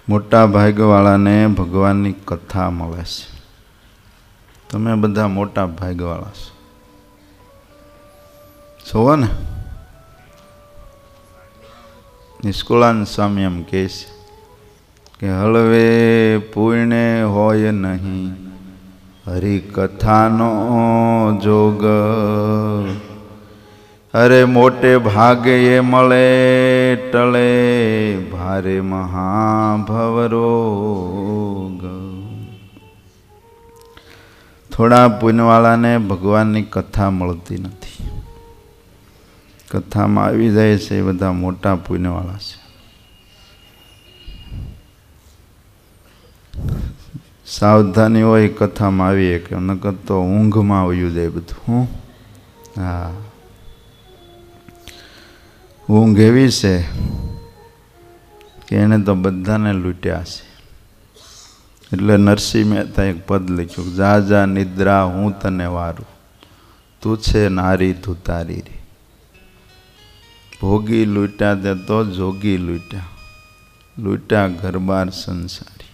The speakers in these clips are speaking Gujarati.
મોટા ભાગ્યવાળાને ભગવાનની કથા મળે છે. તમે બધા મોટા ભાગ્યવાળા છો ને. નિષ્કુળાનંદ સ્વામી એમ કહે છે કે હળવે પૂર્ણે હોય નહીં હરિકથાનો જોગ. અરે મોટે ભાગે એ મળે ટળે ભારે મહાભવરોગ. થોડા પુણ્યવાળાને ભગવાનની કથા મળતી નથી. કથામાં આવી જાય છે એ બધા મોટા પુણ્યવાળા છે. સાવધાની હોય કથામાં આવીએ કે નકર તો ઊંઘમાં આવ્યું જાય બધું. હા, ઊંઘ એવી છે કે એને તો બધાને લૂંટ્યા છે. એટલે નરસિંહ મહેતા એક પદ લખ્યું, જા જા નિદ્રા હું તને વારું, તું છે નારી તું તારી રે. ભોગી લૂંટ્યા તે તો જોગી લૂંટ્યા, લૂંટ્યા ઘરબાર સંસારી.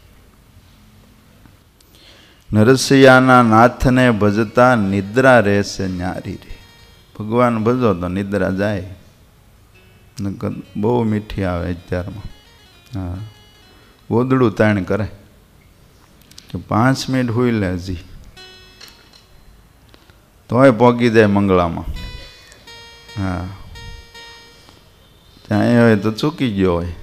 નરસિંહના નાથને ભજતા નિદ્રા રહેશે ન્યારી રે. ભગવાન ભજો તો નિદ્રા જાય. બહુ મીઠી આવે અત્યારમાં. હા, ગોદડું તાણ કરે કે 5 મિનિટ હુઈ લે હજી તોય પોગી જાય મંગળામાં. હા, ત્યાં હોય તો ચૂકી ગયો હોય.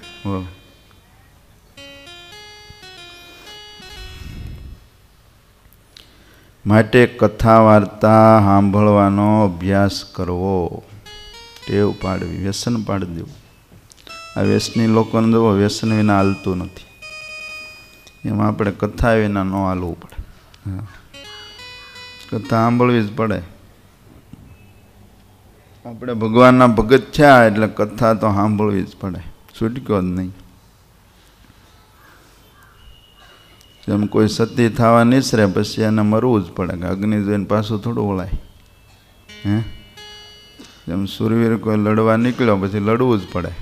માટે કથા વાર્તા સાંભળવાનો અભ્યાસ કરવો, ટેવ પાડવી, વ્યસન પાડી દેવું. આ વ્યસની લોકોને જુઓ, વ્યસન વિના હાલતું નથી. એમાં આપણે કથા વિના ન હાલવું પડે. કથા સાંભળવી જ પડે. આપણે ભગવાનના ભગત થયા એટલે કથા તો સાંભળવી જ પડે, છૂટક્યો જ નહીં. જેમ કોઈ સતી થવા નિસરે પછી એને મરવું જ પડે કે અગ્નિ જોઈને પાછું થોડું વળાય. જેમ સુરવીર કોઈ લડવા નીકળ્યો પછી લડવું જ પડે.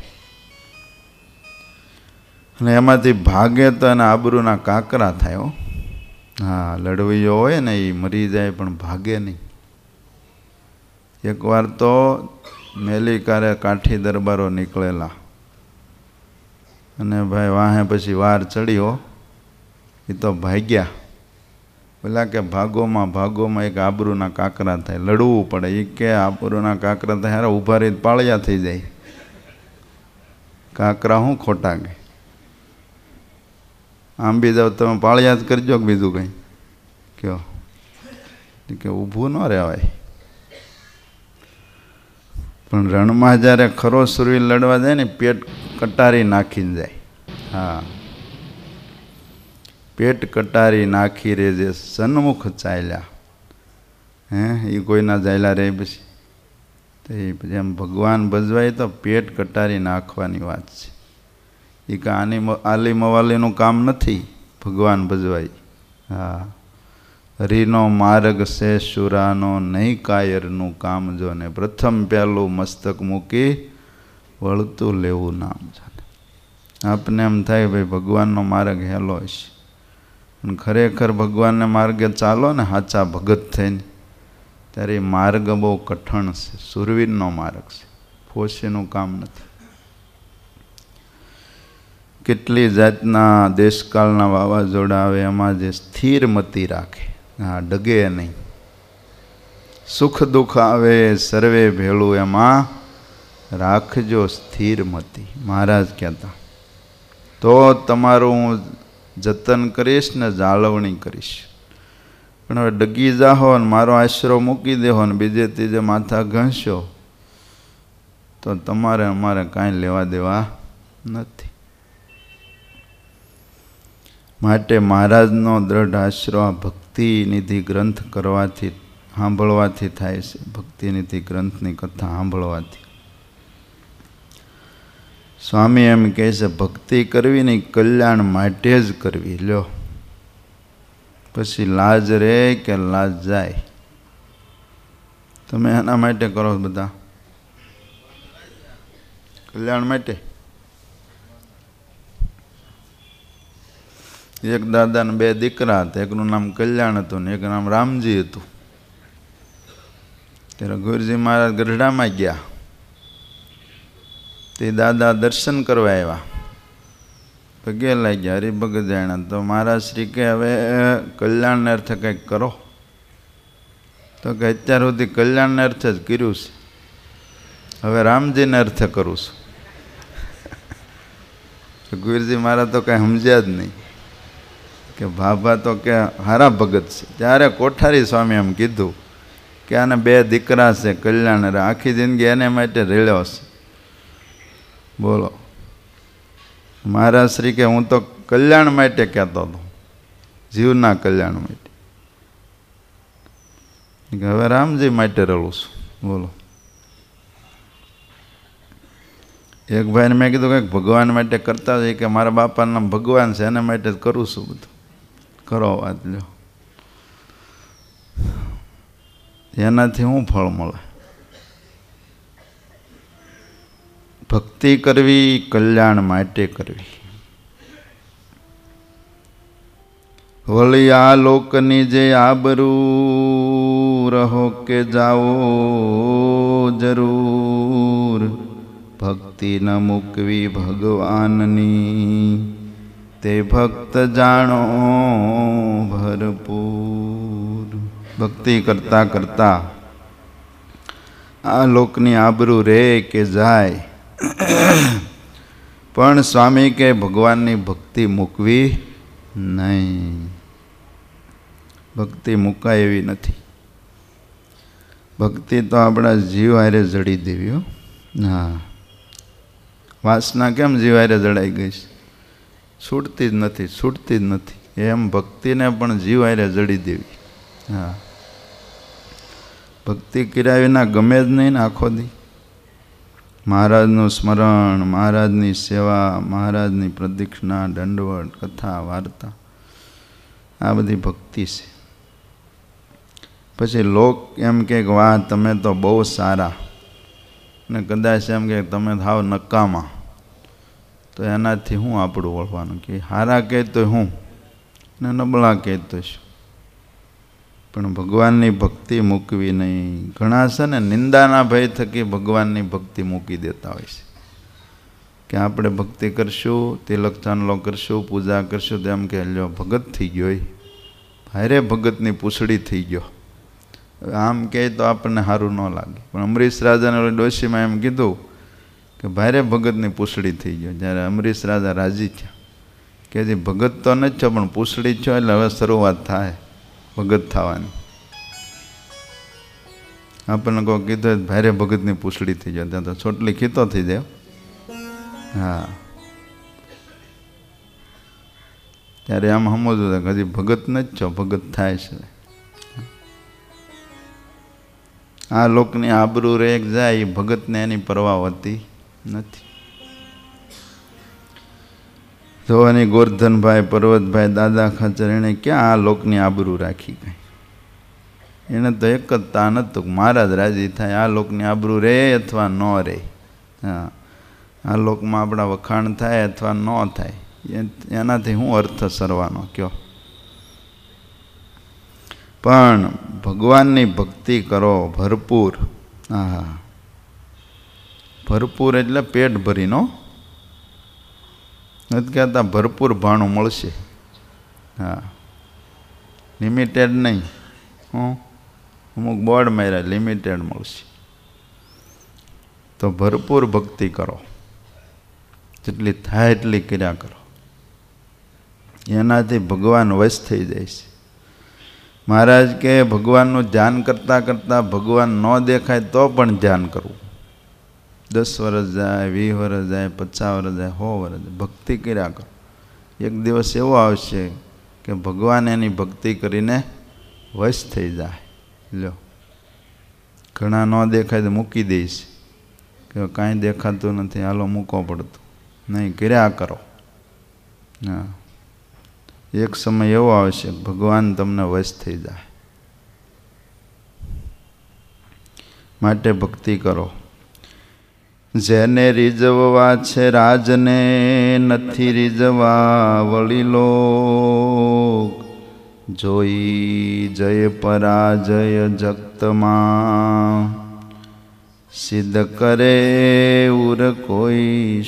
અને એમાંથી ભાગે તો એના આબરૂના કાંકરા થાય. હા, લડવૈયો હોય ને એ મરી જાય પણ ભાગે નહીં. એકવાર તો મેલિકારે કાઠી દરબારો નીકળેલા અને ભાઈ વાહે પછી વાર ચડ્યો, એ તો ભાગ્યા. પેલા કે ભાગોમાં ભાગોમાં એક આબરૂના કાંકરા થાય, લડવું પડે. એ કે આબરૂના કાંકરા થાય, હારા ઊભા રહી પાળિયા થઈ જાય. કાંકરા શું ખોટા ગઈ? આમ બી જાવ તમે પાળિયા જ કરજો કે બીજું કંઈ કયો કે ઊભું ન રહેવાય. પણ રણમાં જ્યારે ખરો સુરવીર લડવા જાય ને પેટ કટારી નાખીને જાય. હા, પેટ કટારી નાખી રે જે સન્મુખ ચાલ્યા. એ કોઈના ચાલ્યા રહે પછી તો એ પછી એમ ભગવાન ભજવાય તો પેટ કટારી નાખવાની વાત છે. એ કે આલી મવાલીનું કામ નથી ભગવાન ભજવાય. હા, હરિનો માર્ગ છે શુરાનો, નહીં કાયરનું કામ જો ને. પ્રથમ પહેલું મસ્તક મૂકી વળતું લેવું નામ જાને. આપને એમ થાય ભાઈ ભગવાનનો માર્ગ હેલો છે, પણ ખરેખર ભગવાનને માર્ગે ચાલો ને સાચા ભગત થઈને ત્યારે એ માર્ગ બહુ કઠણ છે. સુરવીરનો માર્ગ છે, ફોસીનું કામ નથી. કેટલી જાતના દેશકાળના વાવાઝોડા આવે એમાં જે સ્થિર મતિ રાખે, હા, ડગે નહીં. સુખ દુઃખ આવે સર્વે ભેળું એમાં રાખજો સ્થિર મતિ. મહારાજ કહેતા તો તમારું હું જતન કરીશ ને જાળવણી કરીશ. પણ હવે ડગી જાહો ને મારો આશરો મૂકી દેહો ને બીજે ત્રીજે માથા ઘસશો તો તમારે અમારે કાંઈ લેવા દેવા નથી. માટે મહારાજનો દ્રઢ આશરો આ ભક્તિનિધિ ગ્રંથ કરવાથી સાંભળવાથી થાય છે. ભક્તિનિધિ ગ્રંથની કથા સાંભળવાથી. સ્વામી એમ કહે છે ભક્તિ કરવી નહીં, કલ્યાણ માટે જ કરવી. લ્યો, પછી લાજ રે કે લાજ જાય. તમે એના માટે કરો બધા, કલ્યાણ માટે. એક દાદાને 2 દીકરા હતા. એકનું નામ કલ્યાણ હતું ને એક નામ રામજી હતું. ત્યારે ગુરુજી મહારાજ ગઢડામાં ગયા. તે દાદા દર્શન કરવા આવ્યા, પગે લાગ્યા, હરિભગત જાણ્યા. તો મહારાજ શ્રી કે હવે કલ્યાણને અર્થે કંઈક કરો. તો કે અત્યાર સુધી કલ્યાણને અર્થે જ કર્યું છે, હવે રામજીને અર્થે કરું છું. ગુરુજી મહારાજ તો કંઈ સમજ્યા જ નહીં કે ભાભા તો કે હારા ભગત છે. ત્યારે કોઠારી સ્વામી એમ કીધું કે આને 2 દીકરા છે, કલ્યાણ આખી જિંદગી એને માટે રેળ્યો છે. બોલો, મહારાજ શ્રી કે હું તો કલ્યાણ માટે કહેતો હતો, જીવના કલ્યાણ માટે. હવે રામજી માટે રળું છું. બોલો, એક ભાઈને મેં કીધું કંઈક ભગવાન માટે કરતા હોય કે મારા બાપાનું નામ ભગવાન છે એના માટે જ કરું છું. બધું કરો વાત લ્યો, એનાથી શું ફળ મળે? ભક્તિ કરવી કલ્યાણ માટે કરવી. વળી આ લોકની જે આબરૂ રહો કે જાઓ જરૂર, ભક્તિ ન મૂકવી ભગવાનની તે ભક્ત જાણો ભરપૂર. ભક્તિ કરતા કરતા આ લોકની આબરૂ રે કે જાય, પણ સ્વામી કે ભગવાનની ભક્તિ મૂકવી નહીં. ભક્તિ મુકાય એવી નથી. ભક્તિ તો આપણા જીવ હારે જડી દેવી. હો હા, વાસના કેમ જીવ હારે જડાઈ ગઈ છે? છૂટતી જ નથી, છૂટતી જ નથી. એમ ભક્તિને પણ જીવ હારે જડી દેવી. હા, ભક્તિ કર્યા વિના ગમે જ નહીં ને આખો દી. મહારાજનું સ્મરણ, મહારાજની સેવા, મહારાજની પ્રદક્ષિણા, દંડવત, કથા, વાર્તા, આ બધી ભક્તિ છે. પછી લોક એમ કે વાહ તમે તો બહુ સારા, ને કદાચ એમ કે તમે થાવ નકામા, તો એનાથી હું આપણું વળવાનું કે હારા કહેતો હું ને નબળા કહેતો શું. પણ ભગવાનની ભક્તિ મૂકવી નહીં. ઘણા છે ને નિંદાના ભય થકી ભગવાનની ભક્તિ મૂકી દેતા હોય છે કે આપણે ભક્તિ કરશું, તિલક ચાંદલો કરશું, પૂજા કરશું, તો એમ કે લ્યો ભગત થઈ ગયો, ભારે ભગતની પૂછડી થઈ ગયો. આમ કહે તો આપણને સારું ન લાગે. પણ અમરીશ રાજાને ડોશીમાં એમ કીધું કે ભારે ભગતની પૂછડી થઈ ગયો. જ્યારે અમરીશ રાજા રાજી થયા કે જે ભગત તો નથી છો પણ પૂછડી છો, એટલે હવે શરૂઆત થાય ભગત થવાની. આપણને કોઈ કીધું ભારે ભગતની પૂછડી થઈ જાય, ત્યાં તો છોટલી ખીતો થઈ જાય. હા, ત્યારે આમ સમજવું કે હજી ભગત નથી છો, ભગત થાય છે. આ લોકની આબરૂ રેક જાય, ભગતને એની પરવા હોતી નથી. જોવાની ગોરધનભાઈ, પર્વતભાઈ, દાદા ખાચર, એણે ક્યાં આ લોકની આબરૂ રાખી ગઈ? એને તો એક જ તાન હતું, મહારાજ રાજી થાય, આ લોકની આબરૂ રે અથવા ન રે. હા, આ લોકમાં આપણા વખાણ થાય અથવા ન થાય, એનાથી શું અર્થ સરવાનો કયો? પણ ભગવાનની ભક્તિ કરો ભરપૂર. હા, ભરપૂર એટલે પેટ ભરીનો નથી કહેતા, ભરપૂર ભાણું મળશે. હા, લિમિટેડ નહીં. અમુક બોર્ડ માર્યા લિમિટેડ મળશે. તો ભરપૂર ભક્તિ કરો, જેટલી થાય એટલી કર્યા કરો. એનાથી ભગવાન વશ થઈ જાય છે. મહારાજ કે ભગવાનનું ધ્યાન કરતાં કરતાં ભગવાન ન દેખાય તો પણ ધ્યાન કરવું. 10 વર્ષ જાય, 20 વર્ષ જાય, 50 વર્ષ જાય, 100 વર્ષ જાય, ભક્તિ કર્યા કરો. એક દિવસ એવો આવશે કે ભગવાન એની ભક્તિ કરીને વશ થઈ જાય. લ્યો, ઘણા ન દેખાય તો મૂકી દઈશ કે કાંઈ દેખાતું નથી, હાલો મૂકો પડતું નહીં, કર્યા કરો. હા, એક સમય એવો આવશે ભગવાન તમને વશ થઈ જાય. માટે ભક્તિ કરો. જેને રીઝવવા છે રાજને નથી રીઝવા વળી લોક જોઈ જય પરાજય જગતમાં સિદ્ધ કરે ઉર કોઈ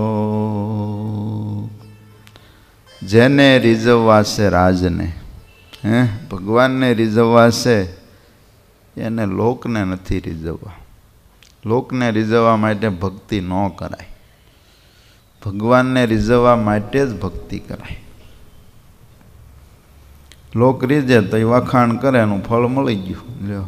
શોક. જેને રીઝવવા છે રાજને, ભગવાનને રીઝવવા છે એને લોકને નથી રીઝવવા. લોકને રીઝવવા માટે ભક્તિ ન કરાય, ભગવાનને રીઝવવા માટે જ ભક્તિ કરાય. લોક રીઝે તો એ વખાણ કરે એનું ફળ મળી ગયું. લ્યો,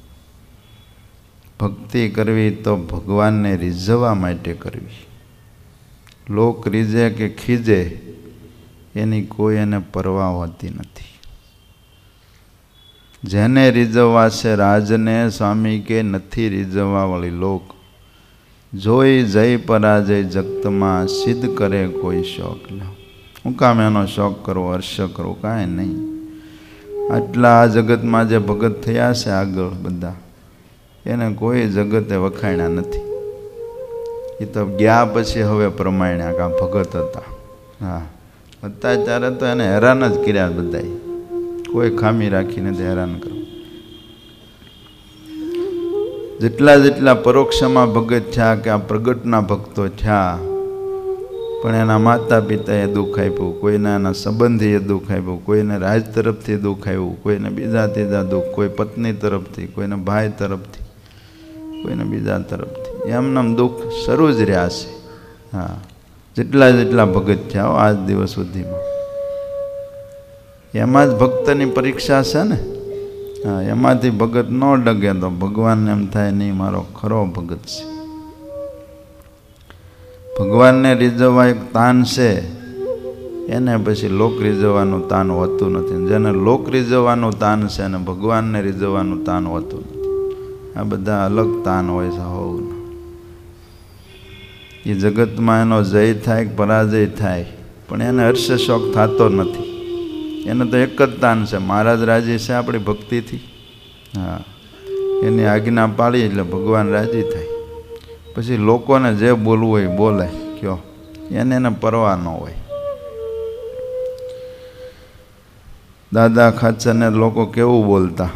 ભક્તિ કરવી તો ભગવાનને રીઝવવા માટે કરવી. લોક રીઝે કે ખીજે એની કોઈ એને પરવા હોતી નથી. જેને રીઝવવા છે રાજને સ્વામી કે નથી રીઝવવા વળી લોક જોઈ જય પરાજય જગતમાં સિદ્ધ કરે કોઈ શોખ. હું કામ એનો શોખ કરવો, હર્ષ કરવો, કાંઈ નહીં. આટલા આ જગતમાં જે ભગત થયા છે આગળ બધા, એને કોઈ જગતે વખાણ્યા નથી. એ તો ગયા પછી હવે પ્રમાણ્યા કે આ ભગત હતા. હા, હતા ત્યારે તો એને હેરાન જ કર્યા બધાય, કોઈ ખામી રાખીને તે હેરાન કરો. જેટલા જેટલા પરોક્ષમાં ભગત થયા કે આ પ્રગટના ભક્તો થયા, પણ એના માતા પિતાએ દુઃખ આપ્યું, કોઈને એના સંબંધીએ દુઃખ આપ્યું, કોઈને રાજ તરફથી દુઃખ આવ્યું, કોઈને બીજા ત્રીજા દુઃખ, કોઈ પત્ની તરફથી, કોઈને ભાઈ તરફથી, કોઈને બીજા તરફથી, એમનામ દુઃખ શરૂ જ રહ્યા છે. હા, જેટલા જેટલા ભગત થયા આજ દિવસ સુધીમાં, એમાં જ ભક્તની પરીક્ષા છે ને. હા, એમાંથી ભગત ન ડગે તો ભગવાનને એમ થાય નહીં મારો ખરો ભગત છે. ભગવાનને રીઝવવા એક તાન છે, એને પછી લોક રીઝવવાનું તાન હોતું નથી. જેને લોક રીઝવવાનું તાન છે અને ભગવાનને રીઝવવાનું તાન હોતું નથી. આ બધા અલગ તાન હોય છે. હોવું એ જગતમાં એનો જય થાય કે પરાજય થાય, પણ એને હર્ષ શોખ થતો નથી. એને તો એક જ તાન છે, મહારાજ રાજી છે આપણી ભક્તિથી. હા, એની આજ્ઞા પાડી એટલે ભગવાન રાજી થાય. પછી લોકોને જે બોલવું હોય બોલે, કયો એને પરવા ન હોય. દાદા ખાચરને લોકો કેવું બોલતા,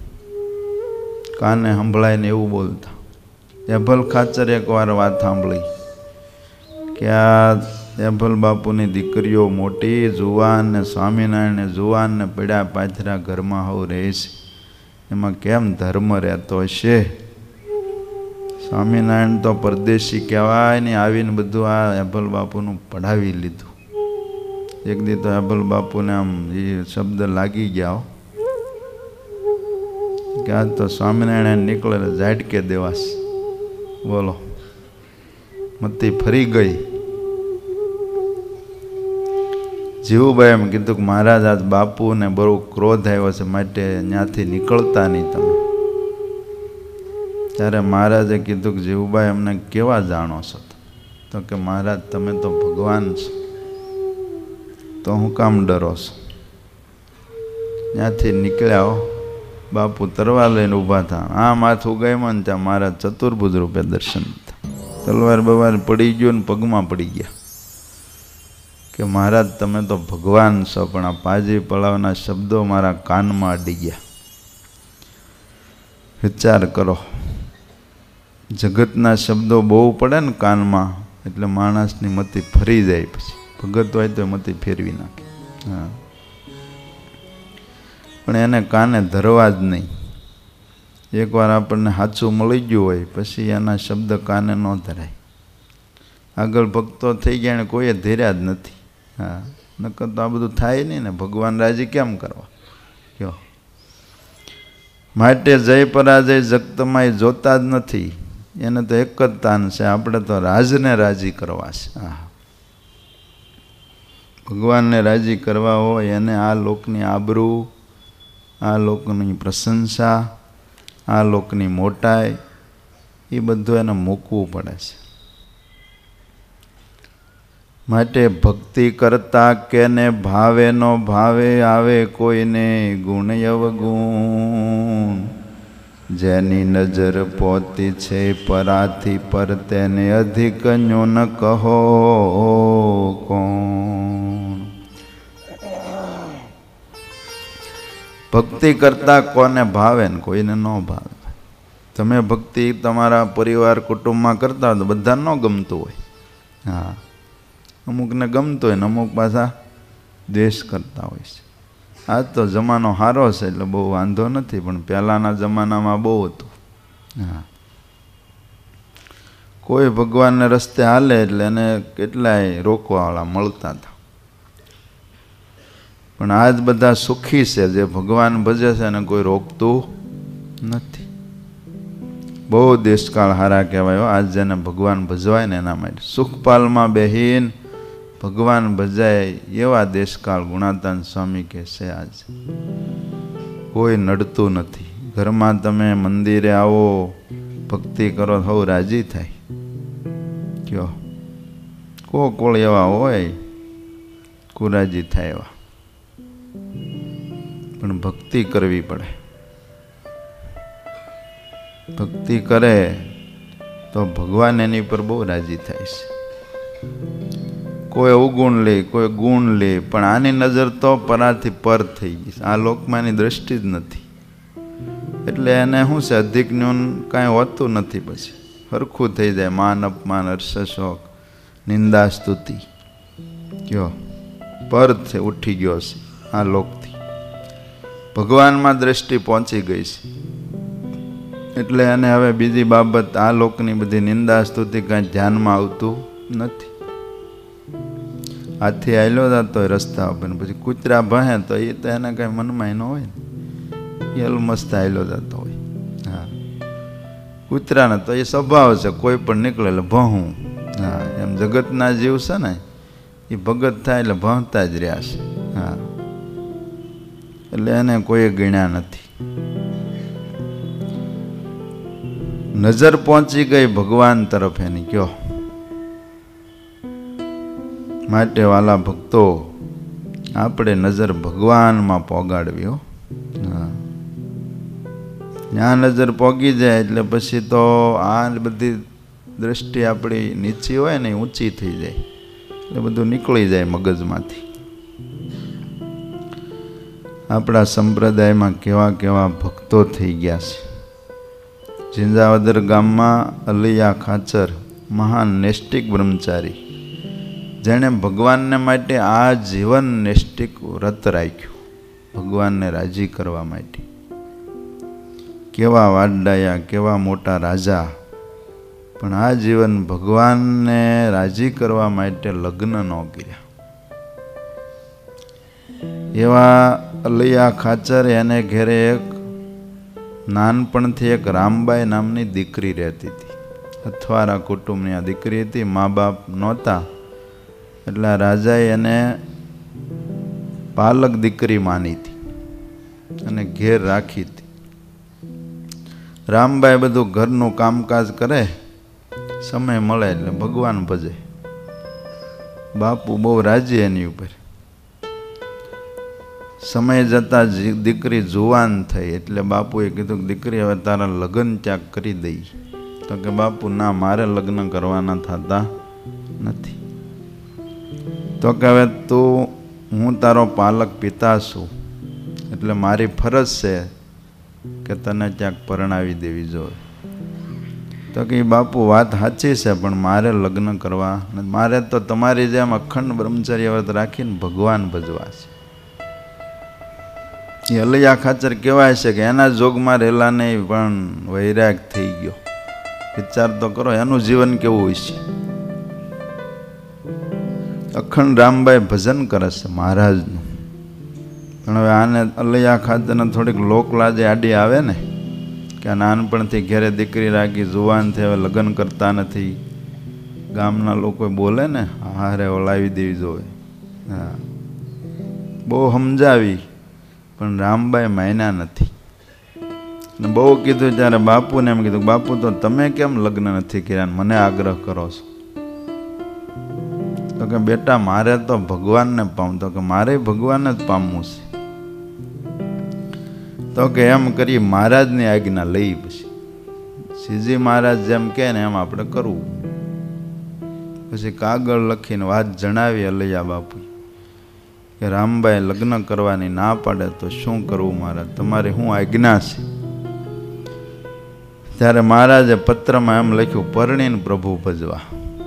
કાને સંભળાય ને એવું બોલતા. એભલ ખાચર એકવાર વાત સાંભળી કે આ એભલ બાપુની દીકરીઓ મોટી જુવાન ને સ્વામિનારાયણ ને જુવાન ને પડ્યા પાથરા ઘરમાં હવ રહે છે, એમાં કેમ ધર્મ રહેતો હશે? સ્વામિનારાયણ તો પરદેશી કહેવાય ને, આવીને બધું આ એભલ બાપુનું પઢાવી લીધું. એક દી તો એભલ બાપુને આમ એ શબ્દ લાગી ગયા કે આ તો સ્વામિનારાયણ નીકળે ઝાટકે દેવાસ. બોલો, મતી ફરી ગઈ. જીવુભાઈ એમ કીધું કે મહારાજ આજ બાપુને બહુ ક્રોધ આવ્યો છે માટે ત્યાંથી નીકળતા નહીં તમે. ત્યારે મહારાજે કીધું કે જીવુભાઈ અમને કેવા જાણો છો? તો કે મહારાજ તમે તો ભગવાન છો, તો હું કામ ડરો છો? ત્યાંથી નીકળ્યા હો, બાપુ તરવાર લઈને ઊભા થા. આ માથું ગઈ ને ત્યાં મહારાજ ચતુર્ભુજ રૂપે દર્શન થયા. તલવાર બવાર પડી ગયો ને પગમાં પડી ગયા કે મહારાજ તમે તો ભગવાન છો, પણ આ પાજી પળાવના શબ્દો મારા કાનમાં અડી ગયા. વિચાર કરો, જગતના શબ્દો બહુ પડે ને કાનમાં એટલે માણસની મતિ ફરી જાય. પછી ભગત હોય તો મતિ ફેરવી નાખે. હા, પણ એને કાને ધરવા જ નહીં. એકવાર આપણને સાચું મળી ગયું હોય પછી એના શબ્દ કાને ન ધરાય. આગળ ભક્તો થઈ ગયા ને કોઈએ ધર્યા જ નથી. હા, નકર તો આ બધું થાય નહીં ને. ભગવાન રાજી કેમ કરવા કયો? માટે જય પરાજય જગતમાં એ જોતા જ નથી. એને તો એક જ તાન છે, આપણે તો રાજને રાજી કરવા છે. હા, ભગવાનને રાજી કરવા હોય એને આ લોકની આબરૂ, આ લોકની પ્રશંસા, આ લોકની મોટાઈ એ બધું એને મૂકવું પડે છે. માટે ભક્તિ કરતા કેને ભાવે નો ભાવે આવે કોઈને ગુણ અવગુણ. જેની નજર પોતી છે પરાથી પર તેને અધિક ન્યૂન કહો કોણ. ભક્તિ કરતા કોને ભાવે ને કોઈને ન ભાવે. તમે ભક્તિ તમારા પરિવાર કુટુંબમાં કરતા હોય તો બધા ન ગમતું હોય. હા, અમુકને ગમતું હોય ને અમુક પાછા દ્વેષ કરતા હોય છે. આજ તો જમાનો સારો છે એટલે બહુ વાંધો નથી, પણ પહેલાંના જમાનામાં બહુ હતું. હા, કોઈ ભગવાનને રસ્તે હાલે એટલે એને કેટલાય રોકવાવાળા મળતા હતા. પણ આજ બધા સુખી છે, જે ભગવાન ભજે છે એને કોઈ રોકતું નથી. બહુ દેશકાળ હારા કહેવાય આજ જેને ભગવાન ભજવાય ને એના માટે. સુખપાલમાં બેહીન ભગવાન ભજાય એવા દેશકાળ ગુણાતાન સ્વામી કહે છે. આજ કોઈ નડતું નથી. ઘરમાં તમે મંદિરે આવો, ભક્તિ કરો, સૌ રાજી થાય. કયો કોળ એવા હોય કુરાજી થાય એવા, પણ ભક્તિ કરવી પડે. ભક્તિ કરે તો ભગવાન એની પર બહુ રાજી થાય છે. કોઈ અવગુણ લે, કોઈ ગુણ લે, પણ આની નજર તો પરાથી પર થઈ ગઈ. આ લોકમાં એની દ્રષ્ટિ જ નથી. એટલે એને શું છે, અધિક ન્યૂન કાંઈ હોતું નથી. પછી સરખું થઈ જાય. માન અપમાન, હર્ષ શોક, નિંદા સ્તુતિ, કયો પર છે, ઉઠી ગયો છે આ લોકથી. ભગવાનમાં દ્રષ્ટિ પહોંચી ગઈ છે. એટલે એને હવે બીજી બાબત, આ લોકની બધી નિંદા સ્તુતિ કાંઈ ધ્યાનમાં આવતું નથી. હાથી આવેલો જતો હોય રસ્તા ઉપર, પછી કૂતરા ભહે તો એ તો એને કાંઈ મનમાં ન હોય ને, એ અલમસ્ત આવેલો જતો હોય. હા, કૂતરાને તો એ સ્વભાવ છે, કોઈ પણ નીકળે એટલે ભહું. હા, એમ જગતના જીવ છે ને એ ભગત થાય એટલે ભણતા જ રહ્યા છે. હા, એટલે એને કોઈ ગણ્યા નથી. નજર પહોંચી ગઈ ભગવાન તરફ એની. કયો માટે વાલા ભક્તો, આપણે નજર ભગવાનમાં પોગાડવી. હા, ત્યાં નજર પોગી જાય એટલે પછી તો આ બધી દ્રષ્ટિ આપણી નીચી હોય ને ઊંચી થઈ જાય. એટલે બધું નીકળી જાય મગજમાંથી. આપણા સંપ્રદાયમાં કેવા કેવા ભક્તો થઈ ગયા છે. ઝીંઝાવદર ગામમાં અલૈયા ખાચર, મહાન નૈષ્ટિક બ્રહ્મચારી, જેણે ભગવાનને માટે આ જીવન નૈષ્ટિક વ્રત રાખ્યું, ભગવાનને રાજી કરવા માટે. કેવા વાડડાયા, કેવા મોટા રાજા, પણ આ જીવન ભગવાનને રાજી કરવા માટે લગ્ન ન કર્યા. એવા અલૈયા ખાચર, એને ઘેરે એક નાનપણથી એક રામબાઈ નામની દીકરી રહેતી હતી. અથવારા કુટુંબની આ દીકરી હતી. મા બાપ નહોતા એટલે રાજાએ એને પાલક દીકરી માની હતી અને ઘેર રાખી હતી. રામબાઈ બધું ઘરનું કામકાજ કરે, સમય મળે એટલે ભગવાન ભજે. બાપુ બહુ રાજી એની ઉપર. સમય જતાં દીકરી જુવાન થઈ એટલે બાપુએ કીધું કે દીકરી હવે તારા લગ્ન ત્યાગ કરી દઈ. તો કે બાપુ ના, મારે લગ્ન કરવાના થતા નથી. તો કે હવે તું, હું તારો પાલક પિતા છું એટલે મારી ફરજ છે કે તને ક્યાંક પરણાવી દેવી જોઈએ. તો કે બાપુ વાત સાચી છે, પણ મારે લગ્ન કરવા, મારે તો તમારી જેમ અખંડ બ્રહ્મચર્ય વ્રત રાખીને ભગવાન ભજવા છે. એ અલૈયા ખાચર કહેવાય છે કે એના જોગમાં રહેલા નહીં પણ વૈરાગ થઈ ગયો. વિચાર તો કરો એનું જીવન કેવું હોય છે. અખંડ રામબાઈ ભજન કરે છે મહારાજનું, પણ હવે આને અલૈયા ખાચરને થોડીક લોકલાજે આડી આવે ને કે આ નાનપણથી ઘેરે દીકરી રાખી, જુવાન થઈ, હવે લગ્ન કરતા નથી. ગામના લોકો બોલે ને, હારે ઓલાવી દેવી જોવે. હા, બહુ સમજાવી પણ રામબાઈ માન્યા નથી. ને બહુ કીધું ત્યારે બાપુને એમ કીધું, બાપુ તો તમે કેમ લગ્ન નથી કર્યા, મને આગ્રહ કરો છો? તો કે બેટા મારે તો ભગવાનને પામવું. તો કે મારે ભગવાનને જ પામવું છે. તો કે એમ કરી મહારાજની આજ્ઞા લઈ. પછી શ્રીજી મહારાજ જેમ કહે ને એમ આપણે કરવું. પછી કાગળ લખીને વાત જણાવી અલૈયા બાપુ કે રામબાઈ લગ્ન કરવાની ના પાડે તો શું કરવું મહારાજ, તમારે શું આજ્ઞા છે? ત્યારે મહારાજે પત્રમાં એમ લખ્યું, પરણીને પ્રભુ ભજવા.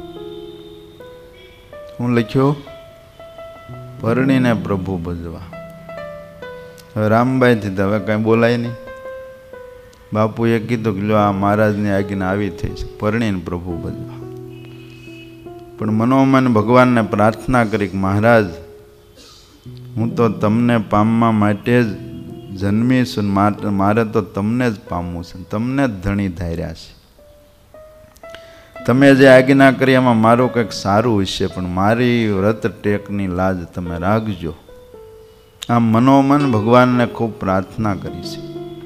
શું લખ્યું? પરણીને પ્રભુ ભજવા. હવે રામબાઈથી તો હવે કાંઈ બોલાય નહીં. બાપુએ કીધું કે લો આ મહારાજની આજ્ઞા આવી થઈ છે, પરણીને પ્રભુ ભજવા. પણ મનોમન ભગવાનને પ્રાર્થના કરી કે મહારાજ હું તો તમને પામવા માટે જ જન્મી છું, મારે તો તમને જ પામવું છે, તમને જ ધણી ધાર્યા છે. તમે જે આજ્ઞા કરી એમાં મારું કંઈક સારું હશે, પણ મારી વ્રત ટેકની લાજ તમે રાખજો. આમ મનોમન ભગવાનને ખૂબ પ્રાર્થના કરી છે.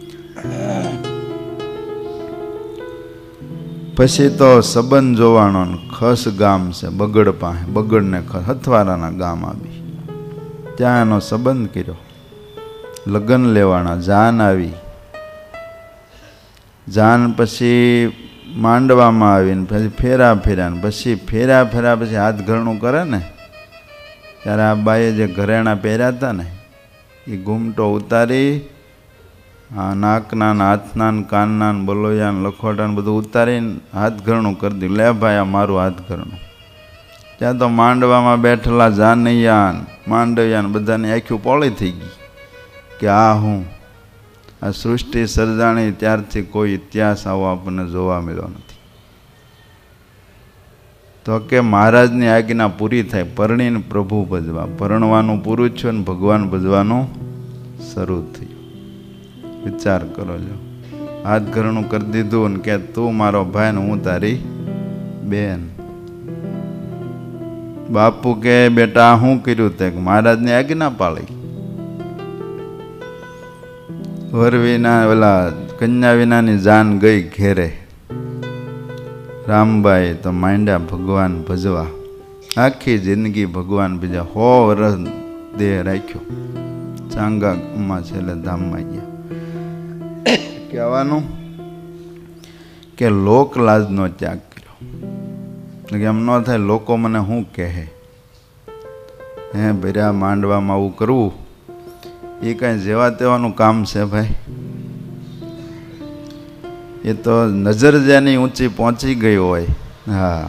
પછી તો સંબંધ જોવાનો, ખસ ગામ છે બગડ પાસે, બગડ ને ખસ હથવારાના ગામ આવી, ત્યાં એનો સંબંધ કર્યો. લગ્ન લેવાના, જાન આવી. જાન પછી માંડવામાં આવીને પછી ફેરા ફેર્યા, પછી ફેરા પછી હાથ ઘરણું કરે ને ત્યારે આ બાઈએ જે ઘરેણા પહેર્યા હતા ને એ ઘૂમટો ઉતારી, આ નાકના હાથના કાનના બલોયા લખોટા બધું ઉતારીને હાથ ઘરણું કરી દીધું. લે ભાઈ આ મારું હાથ ઘરણું. ત્યાં તો માંડવામાં બેઠેલા જાનૈયાન માંડવિયાન બધાની આંખો પોળી થઈ ગઈ કે આ હું આ સૃષ્ટિ સર્જાણી ત્યારથી કોઈ ઇતિહાસ આવો આપણને જોવા મળ્યો નથી. તો કે મહારાજની આજ્ઞા પૂરી થાય, પરણીને પ્રભુ ભજવા. પરણવાનું પૂરું થયું ને ભગવાન ભજવાનું શરૂ થયું. વિચાર કરો લો, હાથ ઘરણું કરી દીધું ને કે તું મારો ભાઈ ને હું તારી બેન. બાપુ કે બેટા શું કર્યું? તે મહારાજની આજ્ઞા પાળી. વર વિના ઓલા કન્યા વિનાની જાન ગઈ ઘેરે. રામબાઈ તો માંડ્યા ભગવાન ભજવા. આખી જિંદગી ભગવાન બીજા 100 વર્ષ દેહ રાખ્યો. ચાંગામાં છેલ્લે ધામમાં ગયા. કહેવાનું કે લોક લાજનો ત્યાગ કર્યો. એમ ન થાય લોકો મને શું કહે, હે ભર્યા માંડવામાં આવું કરવું એ કાંઈ જેવા તેવાનું કામ છે ભાઈ. એ તો નજર જેની ઊંચી પહોંચી ગઈ હોય, હા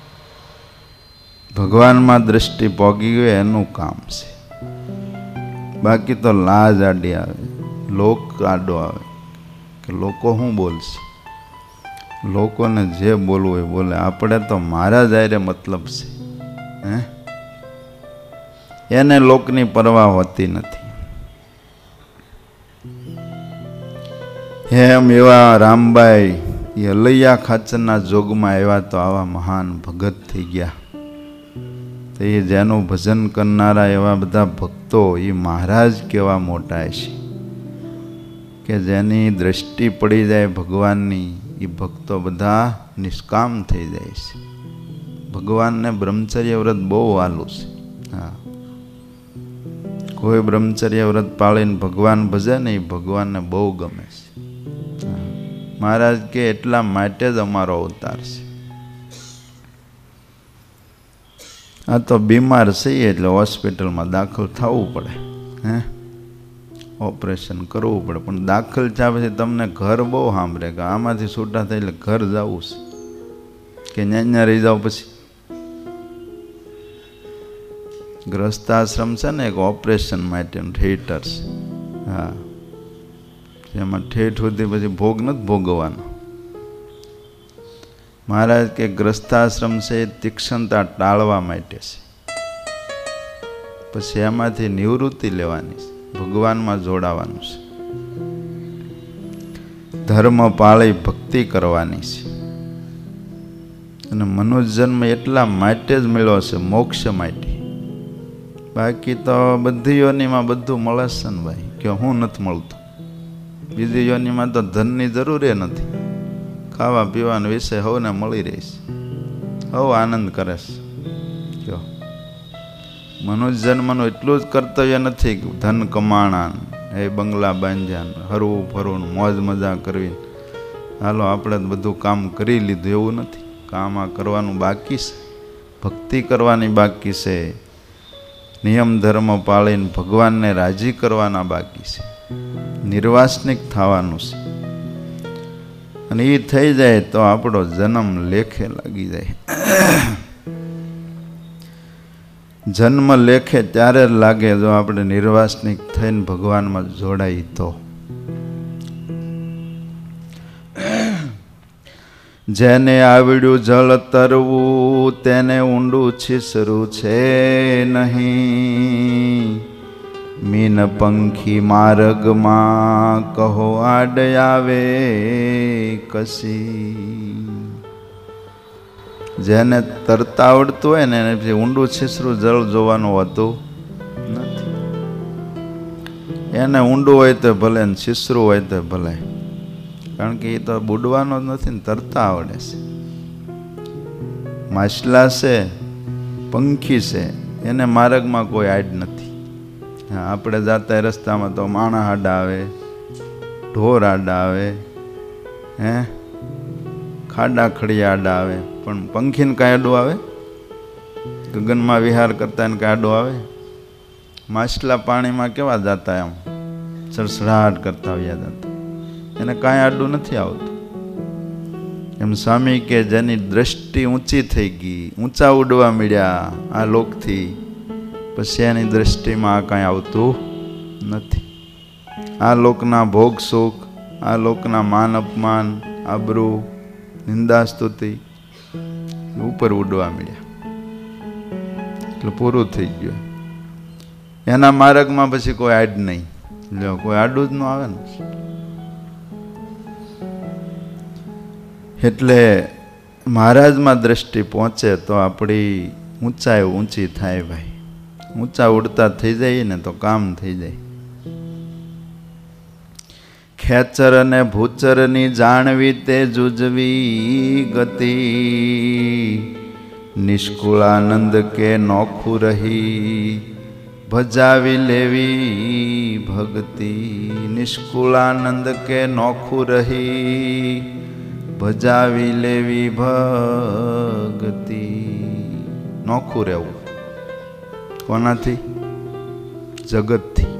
ભગવાનમાં દ્રષ્ટિ પોગી ગઈ એનું કામ છે. બાકી તો લાજ આડી આવે, લોક આડો આવે કે લોકો શું બોલશે. લોકોને જે બોલવું હોય બોલે. આપણે તો મારા જાયરે મતલબ છે, હે એને લોકની પરવા હોતી નથી. એમ એવા રામબાઈ એ અલૈયા ખાચરના જોગમાં આવ્યા તો આવા મહાન ભગત થઈ ગયા. તો એ જેનું ભજન કરનારા એવા બધા ભક્તો, એ મહારાજ કેવા મોટા છે કે જેની દ્રષ્ટિ પડી જાય ભગવાનની, એ ભક્તો બધા નિષ્કામ થઈ જાય છે. ભગવાનને બ્રહ્મચર્ય વ્રત બહુ વાલું છે. હા, કોઈ બ્રહ્મચર્ય વ્રત પાળીને ભગવાન ભજે ને એ ભગવાનને બહુ ગમે છે. મહારાજ કે એટલા માટે જ અમારો અવતાર છે. આ તો બીમાર છીએ એટલે હોસ્પિટલમાં દાખલ થવું પડે, હે ઓપરેશન કરવું પડે. પણ દાખલ થયા પછી તમને ઘર બહુ સાંભળે કે આમાંથી છૂટા થાય એટલે ઘર જવું છે કે ત્યાં રહી જાવ. પછી ગ્રસ્તાશ્રમ છે ને એક ઓપરેશન માટેનું થિયેટર છે. હા, જેમાં ઠેઠ સુધી પછી ભોગ નથી ભોગવવાનો. મહારાજ કે ગ્રસ્તાશ્રમ છે એ તીક્ષ્ણતા ટાળવા માટે છે. પછી એમાંથી નિવૃત્તિ લેવાની છે, ભગવાનમાં જોડાવાનું છે, ધર્મ પાળી ભક્તિ કરવાની છે. અને મનુષ્ય જન્મ એટલા માટે જ મળ્યો છે, મોક્ષ માટે. બાકી તો બધી યોનિમાં બધું મળે છે ને ભાઈ, કે હું નથી મળતું. બીજી યોનિમાં તો ધનની જરૂર નથી, ખાવા પીવાનો વિષય હવને મળી રહીશ, હવ આનંદ કરે છે. જો મનુષ્ય જન્મનું એટલું જ કર્તવ્ય નથી કે ધન કમાણા, એ બંગલા બાંધ્યા, હરવું ફરવું, મોજ મજા કરવી. હાલો આપણે બધું કામ કરી લીધું એવું નથી. કામ આ કરવાનું બાકી છે, ભક્તિ કરવાની બાકી છે, નિયમ ધર્મ પાળીને ભગવાનને રાજી કરવાના બાકી છે, નિર્વાસનિક થવાનું છે. અને એ થઈ જાય તો આપણો જન્મ લેખે લાગી જાય. જન્મ લેખે ત્યારે જ લાગે જો આપણે નિર્વાસનિક થઈને ભગવાનમાં જોડાઈ તો. જેને આવડ્યું જળ તરવું તેને ઊંડું છીસરું છે નહીં. મીન પંખી માર્ગમાં કહો આડ આવે કસી. જેને તરતા આવડતું હોય ને એને પછી ઊંડું છીસરું જળ જોવાનું હોતું નથી. એને ઊંડું હોય તો ભલે ને છીસરું હોય તો ભલે, કારણ કે એ તો બુડવાનો જ નથી ને, તરતા આવડે છે. માછલા છે, પંખી છે, એને માર્ગમાં કોઈ આડ નથી. આપણે જાતા રસ્તામાં તો માણા આડા આવે, ઢોર આડા આવે, ખાડા ખડિયા આડા આવે, પણ પંખીને કાંઈ આડું આવે? ગગનમાં વિહાર કરતા એને કાંઈ આડું આવે? માછલા પાણીમાં કેવા જાતા, એમ સરસરાટ કરતા આવ્યા જતા, એને કાંઈ આડું નથી આવતું. એમ સ્વામી કે જેની દ્રષ્ટિ ઊંચી થઈ ગઈ, ઊંચા ઉડવા મળ્યા આ લોકથી, પછી એની દ્રષ્ટિમાં આ કાંઈ આવતું નથી. આ લોકના ભોગ સુખ, આ લોકના માન અપમાન, આબરૂ, નિંદા સ્તુતિ ઉપર ઉડવા મળ્યા એટલે પૂરું થઈ ગયું. એના માર્ગમાં પછી કોઈ આડ નહીં. લ્યો, કોઈ આડું જ ન આવે ને. એટલે મહારાજમાં દ્રષ્ટિ પહોંચે તો આપણી ઊંચાઈ ઊંચી થાય ભાઈ. ઊંચા ઉડતા થઈ જાય ને તો કામ થઈ જાય. ખેચર અને ભૂચરની જાણવી તે જુજવી ગતિ. નિષ્કુળાનંદ કે નોખું રહી ભજાવી લેવી ભક્તિ. નિષ્કુળાનંદ કે નોખું રહી ભજાવી લેવી ભક્તિ. નોખું રહેવું કોનાથી? જગતથી.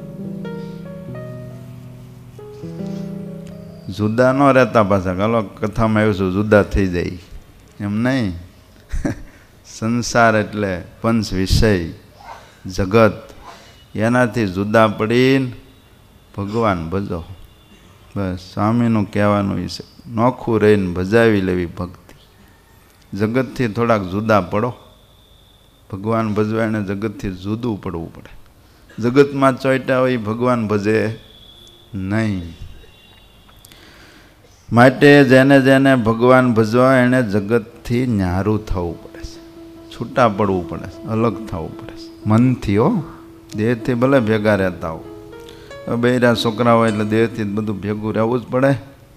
જુદા ન રહેતા પાછા. ચાલો કથામાં આવ્યું છું જુદા થઈ જાય એમ નહીં. સંસાર એટલે પંચ વિષય જગત, એનાથી જુદા પડીને ભગવાન ભજો. બસ સ્વામીનું કહેવાનું એ છે. નોખું રહીને ભજાવી લેવી ભક્તિ. જગતથી થોડાક જુદા પડો. ભગવાન ભજવા એને જગતથી જુદું પડવું પડે. જગતમાં ચોંટ્યા હોય ભગવાન ભજે નહીં. માટે જેને જેને ભગવાન ભજવા એને જગતથી ન્યારું થવું પડે છે, છૂટા પડવું પડે છે, અલગ થવું પડે છે મનથી. હો, દેહથી ભલે ભેગા રહેતા હો, બૈરા છોકરા હોય એટલે દેહથી બધું ભેગું રહેવું જ પડે,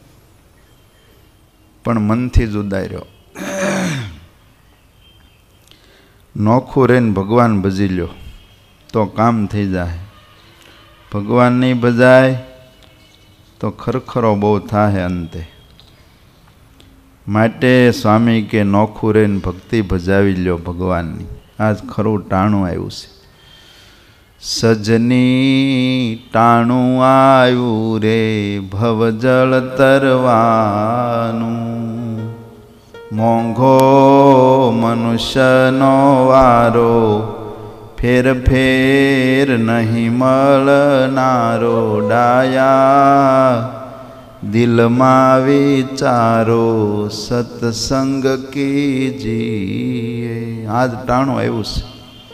પણ મનથી જુદાઈ રહ્યો. નોખું રહીને ભગવાન ભજી લ્યો તો કામ થઈ જાય. ભગવાન નહીં ભજાય તો ખરખરો બહુ થાય અંતે. માટે સ્વામી કે નોખું રહીને ભક્તિ ભજાવી લ્યો ભગવાનની. આજ ખરું ટાણું આવ્યું છે. સજની ટાણું આવ્યું રે ભવજળ તરવાનું. મોંઘો મનુષ્યનો વારો ફેર ફેર નહીં મળનારો. ડાયા દિલમાં વિચારો સત્સંગ કીજીએ. આજ ટાણું આવ્યું છે.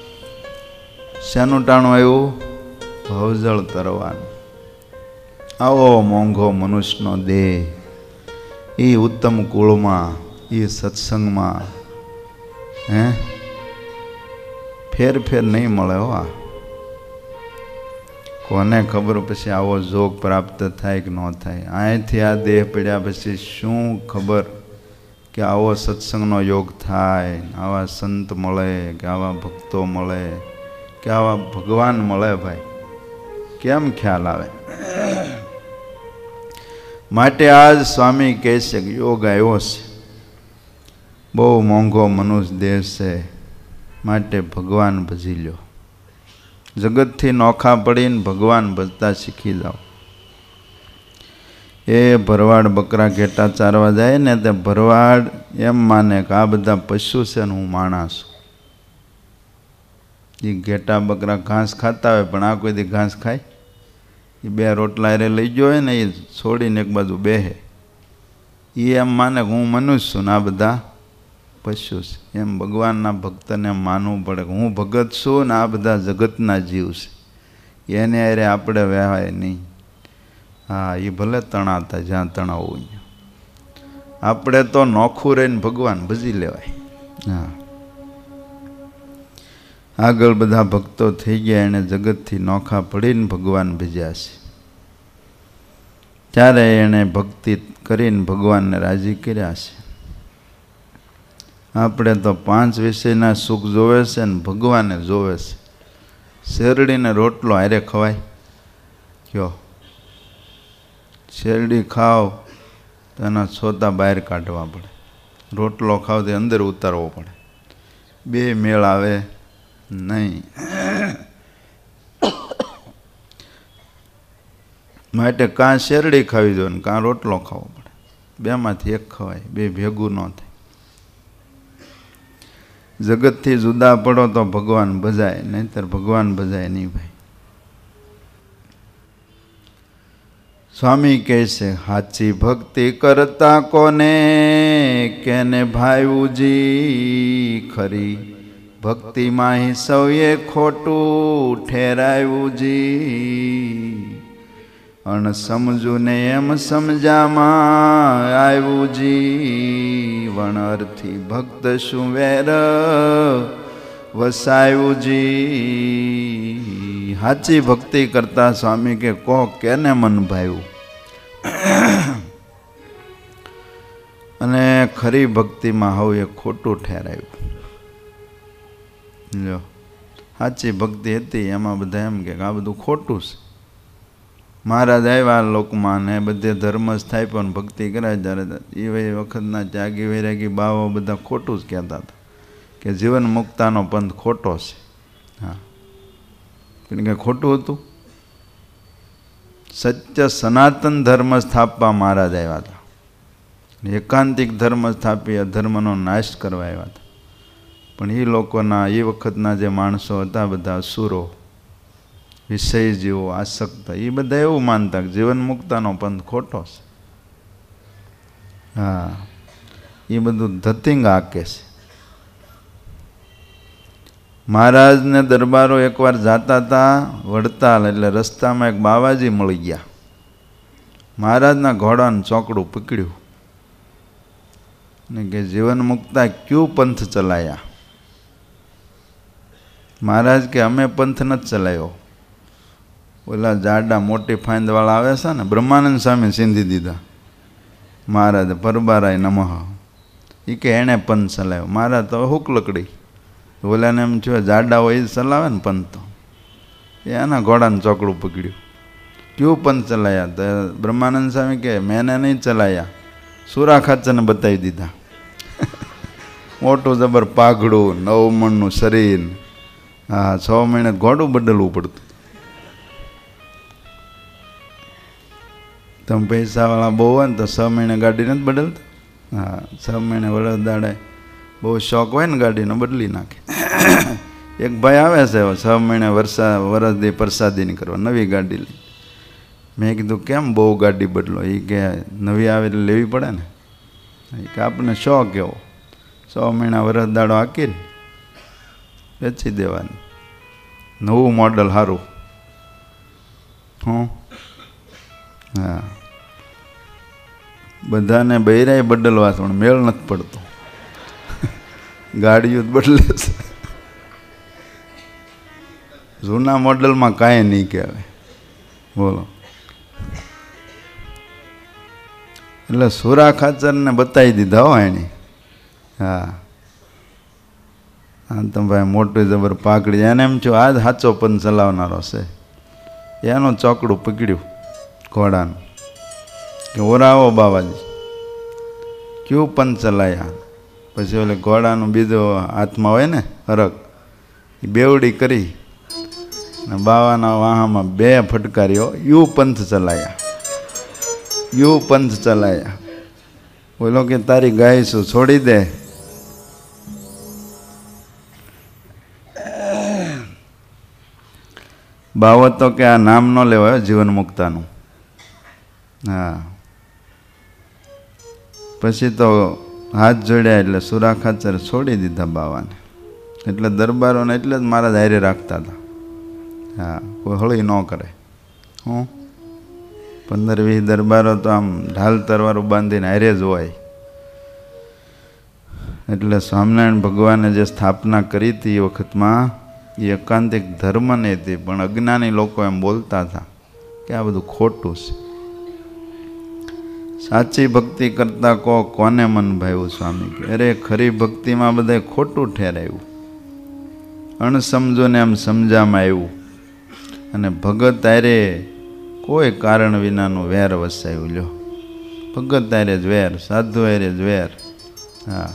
શાનું ટાણું આવ્યું? ભવજળ તરવાનું. આવો મોંઘો મનુષ્યનો દેહ એ ઉત્તમ કુળમાં, એ સત્સંગમાં ફેર ફેર નહીં મળે. હો, કોને ખબર પછી આવો જોગ પ્રાપ્ત થાય કે ન થાય. અહીંથી આ દેહ પડ્યા પછી શું ખબર કે આવો સત્સંગનો યોગ થાય, આવા સંત મળે, કે આવા ભક્તો મળે, કે આવા ભગવાન મળે. ભાઈ કેમ ખ્યાલ આવે? માટે આજ સ્વામી કહે છે કે યોગ આવ્યો છે, બહુ મોંઘો મનુષ્ય દેહ છે, માટે ભગવાન ભજી લ્યો. જગતથી નોખા પડીને ભગવાન ભજતા શીખી જાઓ. એ ભરવાડ બકરા ઘેટા ચારવા જાય ને તે ભરવાડ એમ માને કે આ બધા પશુ છે ને હું માણસ છું. એ ઘેટા બકરા ઘાસ ખાતા હોય પણ આ કોઈ દી ઘાસ ખાય? એ બે રોટલા એ લઈ ગયો હોય ને એ છોડીને એક બાજુ બેહે. એ એમ માને કે હું મનુષ્ય છું ને આ બધા પશુ છે. એમ ભગવાનના ભક્તને માનવું પડે કે હું ભગત છું ને આ બધા જગતના જીવ છે. એને અરે આપણે વહેવાય નહીં. હા, એ ભલે તણાતા જ્યાં તણાવું. આપણે તો નોખું રહીને ભગવાન ભજી લેવાય. હા, આગળ બધા ભક્તો થઈ ગયા, એને જગતથી નોખા પડીને ભગવાન ભજ્યા છે. ત્યારે એણે ભક્તિ કરીને ભગવાનને રાજી કર્યા છે. આપણે તો 5 વિષયના સુખ જોવે છે ને ભગવાને જોવે છે. શેરડીને રોટલો હારે ખવાય? કયો? શેરડી ખાવ તો એના છોતા બહાર કાઢવા પડે, રોટલો ખાવ તો અંદર ઉતારવો પડે. બે મેળ આવે નહીં. માટે કાં શેરડી ખાવી જોઈએ ને કાં રોટલો ખાવો પડે. બેમાંથી એક ખવાય, બે ભેગું ન થાય. જગતથી જુદા પડો તો ભગવાન ભજાય, નહીંતર ભગવાન ભજાય નહીં ભાઈ. સ્વામી કહે છે સાચી ભક્તિ કરતા કોને કેને ભાઈવુજી, ખરી ભક્તિમાં સૌએ ખોટું ઠેરાયુંજી. અણ સમજું ને એમ સમજામાં આવ્યુંજી, વણ અર્થી ભક્ત શું વેર વસાયુંજી. સાચી ભક્તિ કરતા સ્વામી કે કહો કેને મન ભાવ્યું? અને ખરી ભક્તિમાં હવે ખોટું ઠેરાયું. લો, સાચી ભક્તિ હતી એમાં બધા એમ કે આ બધું ખોટું છે. મહારાજ આવ્યા લોકમાં ને બધે ધર્મ સ્થાપ્યો ને ભક્તિ કરાય ત્યારે એ વખતના ત્યાગી વૈરાગી બાવો બધા ખોટું જ કહેતા હતા કે જીવન મુક્તાનો પંથ ખોટો છે. હા, પણ કે ખોટું હતું? સત્ય સનાતન ધર્મ સ્થાપવા મહારાજ આવ્યા હતા. એકાંતિક ધર્મ સ્થાપી અધર્મનો નાશ કરવા આવ્યા હતા. પણ એ લોકોના એ વખતના જે માણસો હતા બધા અસુરો, વિષય જીવો, આસક્ત, એ બધા એવું માનતા કે જીવન મુક્તાનો પંથ ખોટો છે. હા, એ બધું ધતિંગ આકે છે. મહારાજને દરબારો એકવાર જાતા હતા વડતાલ, એટલે રસ્તામાં એક બાવાજી મળી ગયા. મહારાજના ઘોડાનું ચોકડું પકડ્યું ને કે જીવન મુક્તા ક્યુ પંથ ચલાયા? મહારાજ કે અમે પંથ નથી ચલાવ્યો. ઓલા જાડા મોટી ફાંદવાળા આવે છે ને, બ્રહ્માનંદ સ્વામી સિંધી દીધા મહારાજ પરબારાય નમઃ. એ કે એણે પંથ ચલાવ્યો. મહારાજ તો હુક લકડી, ઓલાને એમ થયું જાડા હોય એ ચલાવે ને પંથ, તો એના ઘોડાનું ચોકડું પકડ્યું. ક્યું પંથ ચલાયા? તો બ્રહ્માનંદ સ્વામી કે મેને નહીં ચલાયા, સુરા ખાચરને બતાવી દીધા. મોટું જબર પાઘડું, 9 મણનું શરીર. હા, 6 મહિને ઘોડું બદલવું પડતું. તમે પૈસાવાળા બહુ હોય ને તો 6 મહિને ગાડી નથી બદલતા. હા, 6 મહિને વરસ દાડે બહુ શોખ હોય ને ગાડીનો બદલી નાખે. એક ભાઈ આવે છે 6 મહિને વરસદી પ્રસાદી કરવા નવી ગાડી લઈ. મેં કીધું કેમ બહુ ગાડી બદલો? એ કે નવી આવે એટલે લેવી પડે ને. એ કે આપણને શોખ એવો, 6 મહિના વરસ દાડો હાકીને વેચી દેવાની. નવું મોડલ સારું. હા, બધાને બૈરાય બદલવા પણ મેળ નથી પડતો. ગાડીઓ બદલે છે. જૂના મોડલમાં કાંઈ નહીં કહેવાય. બોલો. એટલે સુરા ખાચરને બતાવી દીધા હો એની. હા, હા, તમે ભાઈ મોટું જબર પાકડી. એને એમ છું આજ સાચો પંથ ચલાવનારો છે. એનું ચોકડું પકડ્યું ઘોડાનું કે ઓરાવો બાવાજી, ક્યું પંથ ચલાયા. પછી ઓલે ઘોડાનું બીજો હાથમાં હોય ને હરક, એ બેવડી કરી ને બાવાના વાહામાં 2 ફટકારીઓ, યુ પંથ ચલાયા, યુ પંથ ચલાયા. બોલો કે તારી ગાય શું છોડી દે. બાવો તો કે આ નામ ન લેવાય જીવન મુક્તાનું. હા, પછી તો હાથ જોડ્યા એટલે સુરા ખાચર છોડી દીધા બાવાને. એટલે દરબારોને એટલે જ મહારાજ હારે રાખતા હતા. હા, કોઈ હળી ન કરે. હું 15-20 દરબારો તો આમ ઢાલ તરવારું બાંધીને હારે જ હોય. એટલે સ્વામિનારાયણ ભગવાને જે સ્થાપના કરી હતી એ વખતમાં એ એકાંતિક ધર્મની હતી, પણ અજ્ઞાની લોકો એમ બોલતા હતા કે આ બધું ખોટું છે. સાચી ભક્તિ કરતા કોને મન ભાવ્યું? સ્વામી કે અરે ખરી ભક્તિમાં બધે ખોટું ઠેરાયું, અણસમજોને એમ સમજામાં આવ્યું, અને ભગત આરે કોઈ કારણ વિનાનું વેર વસાયું. લ્યો, ભગત આરે જ વેર, સાધુ આરે જ વેર. હા,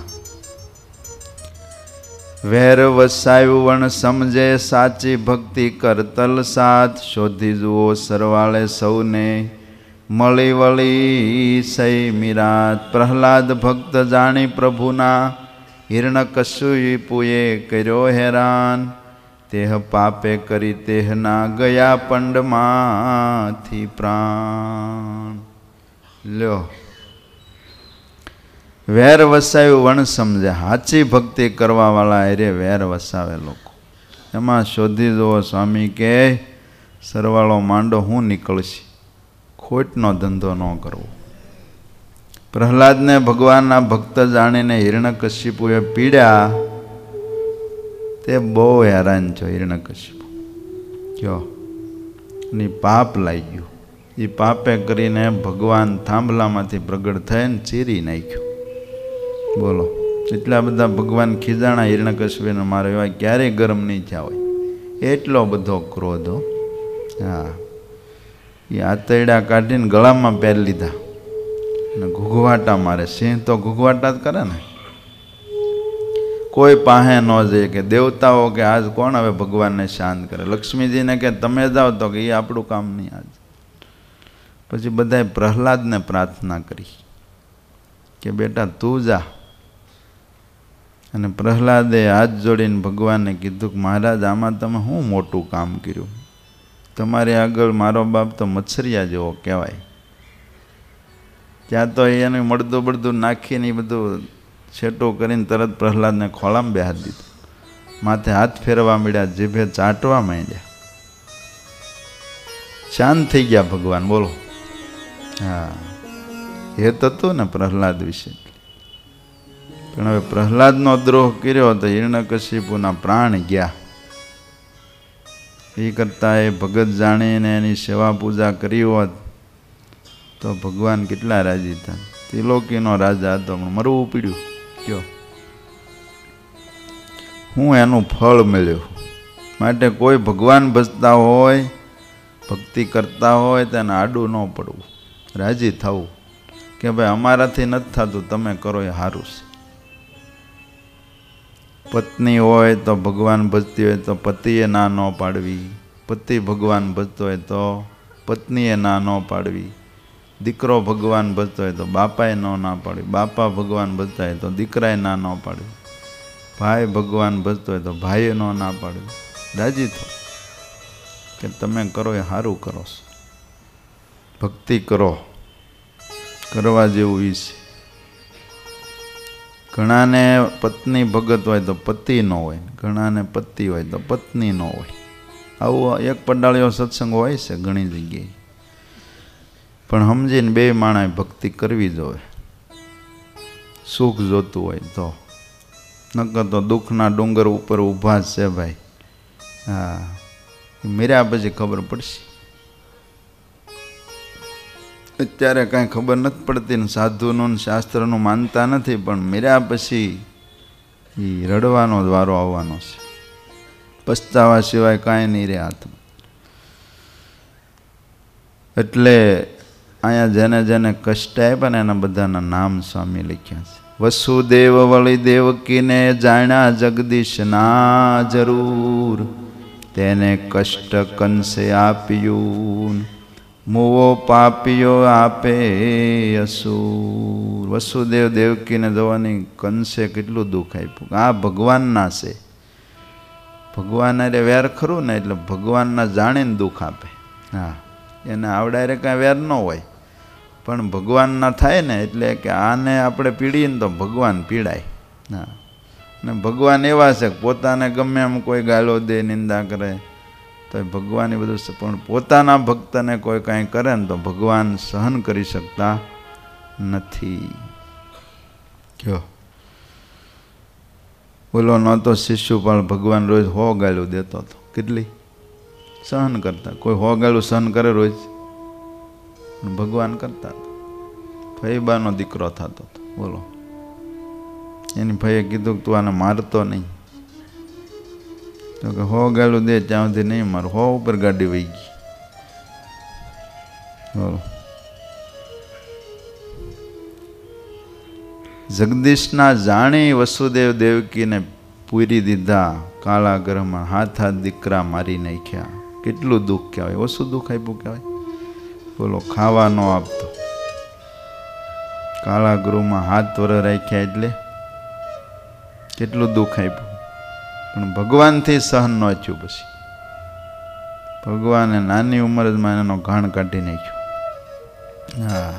વેર વસાયું વણ સમજે, સાચી ભક્તિ કરતલ સાથ. શોધી જુઓ સરવાળે સૌને, મળી વળી સઈ મીરાત. પ્રહલાદ ભક્ત જાણી પ્રભુના, હિરણ્યકશ્યપુએ કર્યો હેરાન. તેહ પાપે કરી તેહના, ગયા પંડમાંથી પ્રાણ. લ્યો, વેર વસાયું વણ સમજે. સાચી ભક્તિ કરવાવાળા અરે વેર વસાવે લોકો. એમાં શોધી જુઓ સ્વામી કે સરવાળો માંડો હું નીકળશે, ખોટનો ધંધો ન કરવો. પ્રહલાદને ભગવાનના ભક્ત જાણીને હિરણ્યકશ્યપુએ પીડ્યા. તે બહુ હેરાન છો હિરણ્યકશ્યપુ. કયો ની પાપ લાગ્યું. એ પાપે કરીને ભગવાન થાંભલામાંથી પ્રગટ થઈને ચીરી નાખ્યું. બોલો, એટલા બધા ભગવાન ખીજાણા હિરણ્યકશ્યપુને મારો, એવા ક્યારેય ગરમ નહીં થયા હોય, એટલો બધો ક્રોધ. હા, એ આતરડા કાઢીને ગળામાં પહેરી લીધા અને ઘૂઘવાટા મારે. સિંહ તો ઘૂઘવાટા જ કરે ને, કોઈ પાસે ન જઈએ. કે દેવતાઓ કે આજ કોણ હવે ભગવાનને શાંત કરે? લક્ષ્મીજીને કે તમે જાઓ, તો કે એ આપણું કામ નહીં આજ. પછી બધાએ પ્રહલાદને પ્રાર્થના કરી કે બેટા તું જા. અને પ્રહલાદે હાથ જોડીને ભગવાનને કીધું કે મહારાજ, આમાં તમે શું મોટું કામ કર્યું? તમારી આગળ મારો બાપ તો મચ્છરિયા જેવો કહેવાય. ત્યાં તો એને મળદું બળદું નાખીને એ બધું છેટું કરીને તરત પ્રહલાદને ખોળામાં બેહાડી દીધું. માથે હાથ ફેરવા માંડ્યા, જીભે ચાટવા માંડ્યા. શાંત થઈ ગયા ભગવાન. બોલો, હા, હેત હતું ને પ્રહલાદ વિશે. પણ હવે પ્રહલાદનો દ્રોહ કર્યો તો હિરણ્યકશ્યપુના પ્રાણ ગયા. એ કરતાં એ ભગત જાણીને એની સેવા પૂજા કરી હોત તો ભગવાન કેટલા રાજી થાય. ત્રિલોકીનો રાજા હતો, પણ મરવું પડ્યું. કયો હું એનું ફળ મળ્યું. માટે કોઈ ભગવાન ભજતા હોય, ભક્તિ કરતા હોય તેને આડું ન પડવું, રાજી થવું કે ભાઈ અમારાથી નથી થતું, તમે કરો એ સારું છે. પત્ની હોય તો ભગવાન ભજતી હોય તો પતિએ ના ન પાડવી, પતિ ભગવાન ભજતો હોય તો પત્નીએ ના ન પાડવી, દીકરો ભગવાન ભજતો હોય તો બાપાએ ના પાડવી, બાપા ભગવાન ભજતા હોય તો દીકરાએ ના ન પાડવી, ભાઈ ભગવાન ભજતો હોય તો ભાઈએ ના પાડવી. રાજી થો કે તમે કરો એ સારું કરો છો, ભક્તિ કરો, કરવા જેવું એ છે. ઘણાને પત્ની ભગત હોય તો પતિ ન હોય, ઘણાને પતિ હોય તો પત્ની ન હોય. આવું એક પડાળીઓ સત્સંગ હોય છે ઘણી જગ્યાએ. પણ સમજીને બે માણસે ભક્તિ કરવી જોઈએ. સુખ જોતું હોય તો, નકર તો દુઃખના ડુંગર ઉપર ઊભા જ છે ભાઈ. હા, મેર્યા પછી ખબર પડશે. અત્યારે કાંઈ ખબર નથી પડતી ને સાધુનું શાસ્ત્રનું માનતા નથી, પણ મેર્યા પછી એ રડવાનો જ વારો આવવાનો છે. પસ્તાવા સિવાય કાંઈ નહીં રહે હાથમાં. એટલે અહીંયા જેને જેને કષ્ટ આપ્યા ને એના બધાના નામ સ્વામી લખ્યા છે. વસુદેવ વળી દેવકીને જાણ્યા જગદીશના જરૂર, તેને કષ્ટ કંસે આપ્યું, મુવો પાપ્યો આપે અસુર. વસુદેવ દેવકીને જોવાની કંસે કેટલું દુઃખ આપ્યું. આ ભગવાનના છે. ભગવાન અરે વેર ખરું ને, એટલે ભગવાનના જાણીને દુઃખ આપે. હા, એને આવડારે કાંઈ વેર ન હોય, પણ ભગવાનના થાય ને એટલે કે આને આપણે પીડીએ ને તો ભગવાન પીડાય. હા, ને ભગવાન એવા છે કે પોતાને ગમે એમ કોઈ ગાળો દે, નિંદા કરે તો ભગવાન એ બધું, પણ પોતાના ભક્તને કોઈ કાંઈ કરે ને તો ભગવાન સહન કરી શકતા નથી. કયો બોલો, ન તો શિશુપાળ ભગવાન રોજ 100 ગાળું દેતો હતો. કેટલી સહન કરતા? કોઈ 100 ગાળું સહન કરે રોજ? ભગવાન કરતા હતા. ફઈબાનો દીકરો થતો હતો. બોલો, એની ભાઈએ કીધું કે તું આને મારતો નહીં. તો કે 100 ગાળું દે ત્યાં સુધી નહીં મારું. 100 ઉપર ગાડી વહી ગઈ. બોલો, જગદીશના જાણી વસુદેવ દેવકીને પૂરી દીધા કાળા ગ્રહમાં. હાથ દીકરા મારી નાખ્યા. કેટલું દુઃખ કહેવાય. ઓછું દુઃખ આપ્યું કહેવાય. બોલો, ખાવા ન આપતો, કાળા ગૃહમાં હાથ વર રાખ્યા એટલે કેટલું દુઃખ આપ્યું. પણ ભગવાનથી સહન ન થયું. પછી ભગવાને નાની ઉંમરમાં એનો ઘાણ કાઢી નાખ્યો. હા,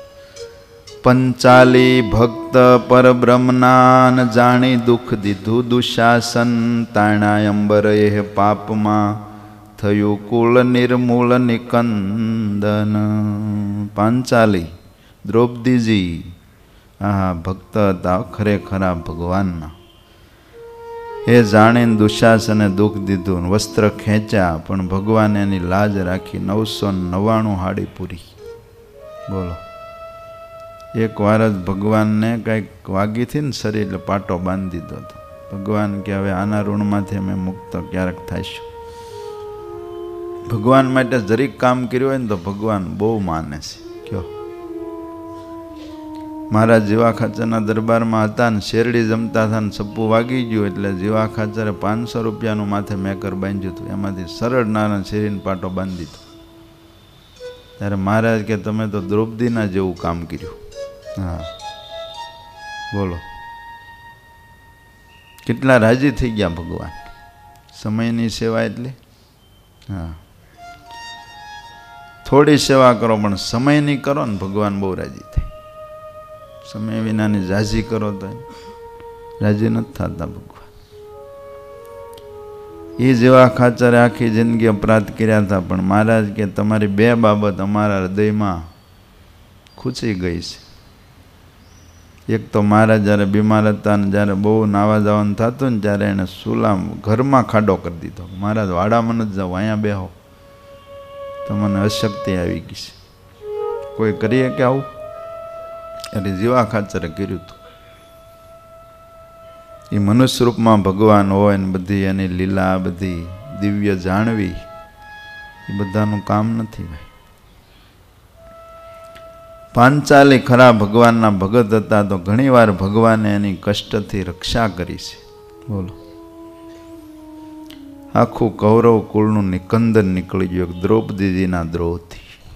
પંચાલી ભક્ત પરબ્રહ્મનાન જાણી દુઃખ દીધું દુશાસન. તાણા અંબર એ પાપમાં થયું કુળ નિર્મૂળ નિકંદન. પાંચાલી દ્રૌપદીજી હા ભક્ત હતા ખરેખરા ભગવાનના. એ જાણીને દુશાસને દુઃખ દીધું, વસ્ત્ર ખેંચ્યા, પણ ભગવાને એની લાજ રાખી 999 હાડી પૂરી. બોલો, એક વાર જ ભગવાનને કંઈક વાગી હતી ને શરીર, એટલે પાટો બાંધી દીધો હતો. ભગવાન કે હવે આના ઋણમાંથી અમે મુક્ત ક્યારેક થઈશું. ભગવાન માટે જરીક કામ કર્યું હોય ને તો ભગવાન બહુ માને છે. કયો મારા જીવા ખાચરના દરબારમાં હતા ને શેરડી જમતા હતા ને સપ્પુ વાગી ગયું, એટલે જીવા ખાચરે 500 રૂપિયાનું માથે મેકર બાંધ્યું હતું. એમાંથી સરળ નાના શેરીને પાટો બાંધી દીધો. ત્યારે મહારાજ કે તમે તો દ્રૌપદીના જેવું કામ કર્યું. હા, બોલો, કેટલા રાજી થઈ ગયા ભગવાન. સમયની સેવા એટલે હા, થોડી સેવા કરો પણ સમયની કરો ને ભગવાન બહુ રાજી થાય. સમય વિનાની રાજી કરો તો રાજી નથી થતા ભગવાન. એ જેવા ખાચરે આખી જિંદગી અપરાધ કર્યા હતા, પણ મહારાજ કે તમારી 2 બાબત અમારા હૃદયમાં ખૂંચી ગઈ છે. એક તો મહારાજ જ્યારે બીમાર હતા ને જ્યારે બહુ નાવા જવાનું થતું ને ત્યારે એને સુલામ ઘરમાં ખાડો કરી દીધો. મહારાજ વાડામાં નથી જાઓ, અહીંયા બેહો, તમને અશક્તિ આવી ગઈ છે. કોઈ કરીએ કે આવું? એટલે જીવા ખાચરે કર્યું હતું. એ મનુષ્ય રૂપમાં ભગવાન હોય ને બધી એની લીલા બધી દિવ્ય જાણવી એ બધાનું કામ નથી ભાઈ. પાંચાલી ખરા ભગવાનના ભગત હતા તો ઘણીવાર ભગવાને એની કષ્ટથી રક્ષા કરી છે. બોલો, આખું કૌરવ કુળનું નિકંદન નીકળી ગયું દ્રૌપદીજીના દ્રોહથી.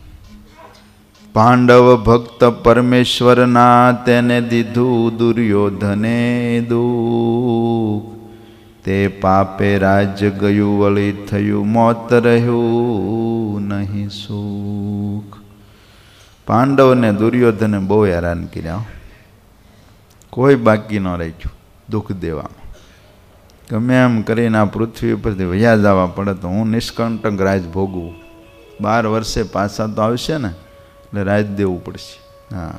પાંડવ ભક્ત પરમેશ્વરના તેને દીધું દુર્યોધને દુઃખ. તે પાપે રાજ્ય ગયું વળી થયું મોત રહ્યું નહીં સુખ. પાંડવને દુર્યોધને બહુ હેરાન કર્યા. કોઈ બાકી ન રાખ્યું દુઃખ દેવામાં. ગમે એમ કરીને આ પૃથ્વી ઉપરથી વયા જવા પડે તો હું નિષ્કંટક રાજ ભોગવું. 12 વર્ષે પાછા તો આવશે ને, એટલે રાજ દેવું પડશે. હા,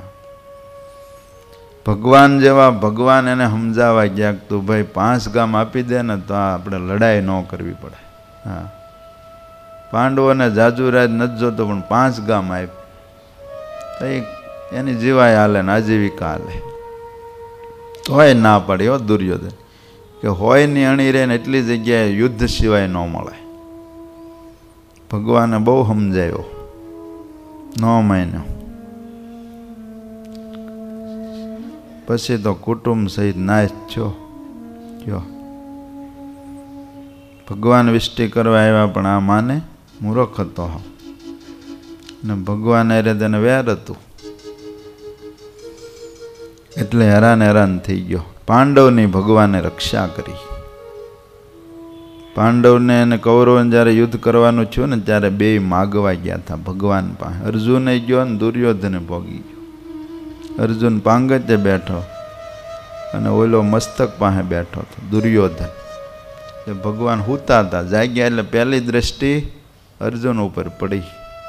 ભગવાન જેવા ભગવાન એને સમજાવવા ગયા કે તું ભાઈ 5 ગામ આપી દે ને તો આપણે લડાઈ ન કરવી પડે. હા, પાંડવોને જાજુ રાજ નથી જોતો પણ 5 ગામ આપ તો એની જીવાય હાલે ને આજીવિકા હાલે. તોય ના પડે હો દુર્યોધન કે હોય ની અણી રહે ને એટલી જગ્યાએ યુદ્ધ સિવાય ન મળે. ભગવાને બહુ સમજાયો. 9 મહિનો પછી તો કુટુંબ સહિત નાશ થયો. કયો ભગવાન વિષ્ટિ કરવા આવ્યા પણ આ માને મૂર્ખ હતો ને ભગવાન અરે તેને વેર હતું એટલે હેરાન થઈ ગયો. પાંડવની ભગવાને રક્ષા કરી. પાંડવને અને કૌરવને જ્યારે યુદ્ધ કરવાનું થયું ને ત્યારે બે માગવા ગયા હતા ભગવાન પાસે. અર્જુને ગયો ને દુર્યોધને ભોગી ગયો. અર્જુન પાંગતે બેઠો અને ઓલો મસ્તક પાસે બેઠો હતો દુર્યોધન. એ ભગવાન હુતા હતા. જાગ્યા એટલે પહેલી દ્રષ્ટિ અર્જુન ઉપર પડી.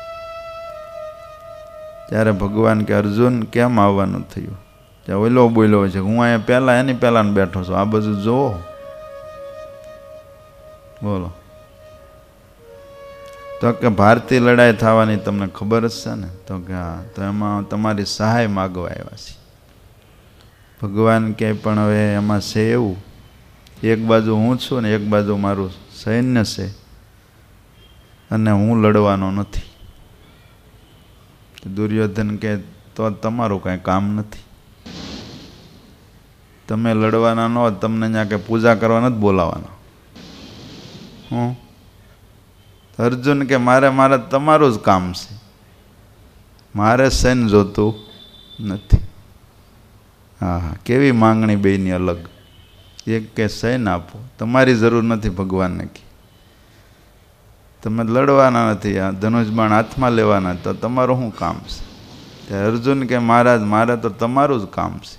ત્યારે ભગવાન કે અર્જુન કેમ આવવાનું થયું? ત્યાં ઓલો બોલ્યો છે હું અહીંયા પહેલાં એની પહેલાં બેઠો છું, આ બધું જોવો. બોલો. તો કે ભારતીય લડાઈ થવાની તમને ખબર જ છે ને? તો કે હા. તો એમાં તમારી સહાય માગવા આવ્યા છે. ભગવાન કે પણ હવે એમાં છે એવું, એક બાજુ હું છું ને એક બાજુ મારું સૈન્ય છે અને હું લડવાનો નથી. દુર્યોધન કે તો તમારું કાંઈ કામ નથી, તમે લડવાના ન હોય, તમને ત્યાં કે પૂજા કરવા નથી બોલાવાના. હું અર્જુન કે મારે તમારું જ કામ છે, મારે સૈન્ય જોતું નથી. હા, કેવી માંગણી બેની અલગ. એક કે સૈન્ય આપો, તમારી જરૂર નથી ભગવાનને કે તમે લડવાના નથી, આ ધનુષ બાણ હાથમાં લેવાના, તો તમારું શું કામ છે? ત્યારે અર્જુન કે મહારાજ મારે તો તમારું જ કામ છે.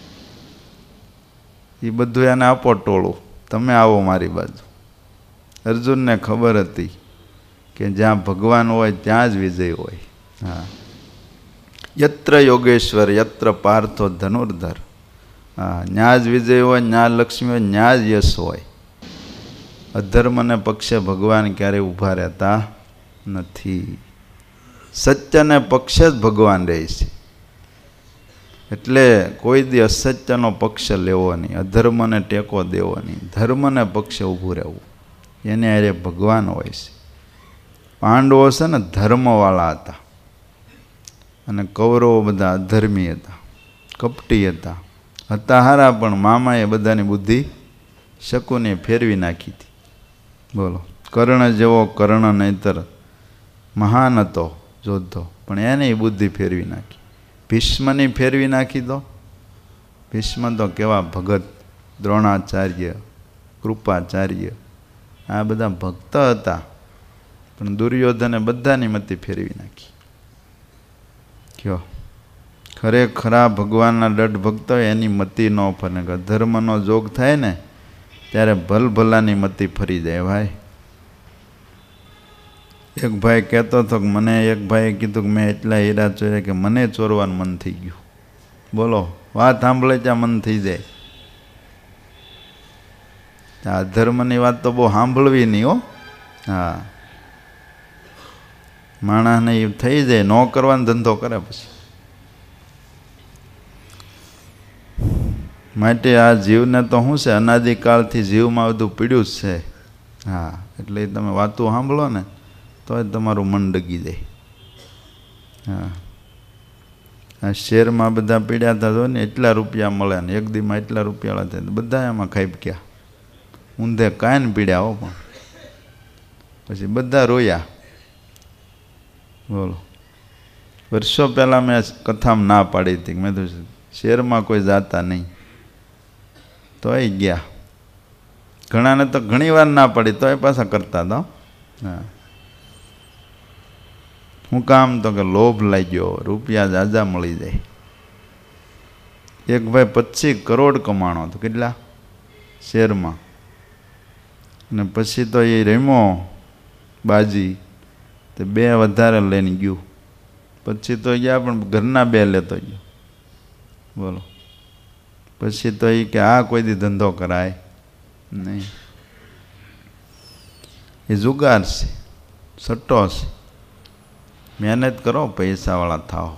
એ બધું એને આપો ટોળું, તમે આવો મારી બાજુ. અર્જુનને ખબર હતી કે જ્યાં ભગવાન હોય ત્યાં જ વિજય હોય. હા, યત્ર યોગેશ્વર યત્ર પાર્થો ધનુર્ધર. હા, ન્યા જ વિજય હોય, ન્યા લક્ષ્મી હોય, ન્યા જ યશ હોય. અધર્મને પક્ષે ભગવાન ક્યારેય ઊભા રહેતા નથી. સત્યને પક્ષે જ ભગવાન રહે છે. એટલે કોઈ દી અસત્યનો પક્ષ લેવો નહીં, અધર્મને ટેકો દેવો નહીં, ધર્મને પક્ષે ઊભું રહેવું, એને અરે ભગવાન હોય છે. પાંડવો છે ને ધર્મવાળા હતા અને કૌરવો બધા અધર્મી હતા, કપટી હતા. હારા પણ મામાએ બધાની બુદ્ધિ શકુને ફેરવી નાખી હતી. બોલો. કર્ણ જેવો કર્ણ નહીતર મહાન હતો જોધો, પણ એને બુદ્ધિ ફેરવી નાખી. ભીષ્મની ફેરવી નાખી. તો ભીષ્મ તો કેવા ભગત, દ્રોણાચાર્ય, કૃપાચાર્ય, આ બધા ભક્ત હતા, પણ દુર્યોધને બધાની મતિ ફેરવી નાખી. કયો ખરેખરા ભગવાનના દઢ ભક્ત હોય એની મતિ ન ફરે. ધર્મનો જોગ થાય ને ત્યારે ભલભલાની મતિ ફરી જાય. ભાઈ એક ભાઈ કહેતો હતો કે મને એક ભાઈએ કીધું કે મેં એટલા હીરા ચોર્યા કે મને ચોરવાનું મન થઈ ગયું. બોલો, વાત સાંભળે ત્યાં મન થઈ જાય. આ ધર્મની વાત તો બહુ સાંભળવી નહીં હો. હા, માણસને એ થઈ જાય, ન કરવાનો ધંધો કરે પછી. માટે આ જીવને તો શું છે, અનાદિકાળથી જીવમાં બધું પીડ્યું જ છે. હા, એટલે તમે વાતો સાંભળો ને તો જ તમારું મન ડગી જાય. હા, આ શેરમાં બધા પીડ્યા હતા તો ને એટલા રૂપિયા મળે ને એક દીમાં એટલા રૂપિયા થાય, બધા એમાં ખાઈ ગયા. ઊંધે કાંઈ ને પીડ્યા હો, પણ પછી બધા રોયા. બોલો. વર્ષો પહેલાં મેં કથામાં ના પાડી હતી કે મેં તો શેરમાં કોઈ જાતા નહીં, તો એ ગયા. ઘણાને તો ઘણી વાર ના પડી તો એ પાછા કરતા હતા. હા, શું કામ? તો કે લોભ લાગ્યો, રૂપિયા જાજા મળી જાય. એક ભાઈ 25 કરોડ કમાણો હતો. કેટલા? શેરમાં. અને પછી તો એ રમ્યો બાજી, તો 2 વધારે લઈને ગયું. પછી તો ગયા પણ ઘરના 2 લેતો ગયો. બોલો. પછી તો એ કે આ કોઈ દી ધંધો કરાય નહીં, એ જુગાર છે, સટ્ટો છે. મહેનત કરો, પૈસાવાળા થાઓ.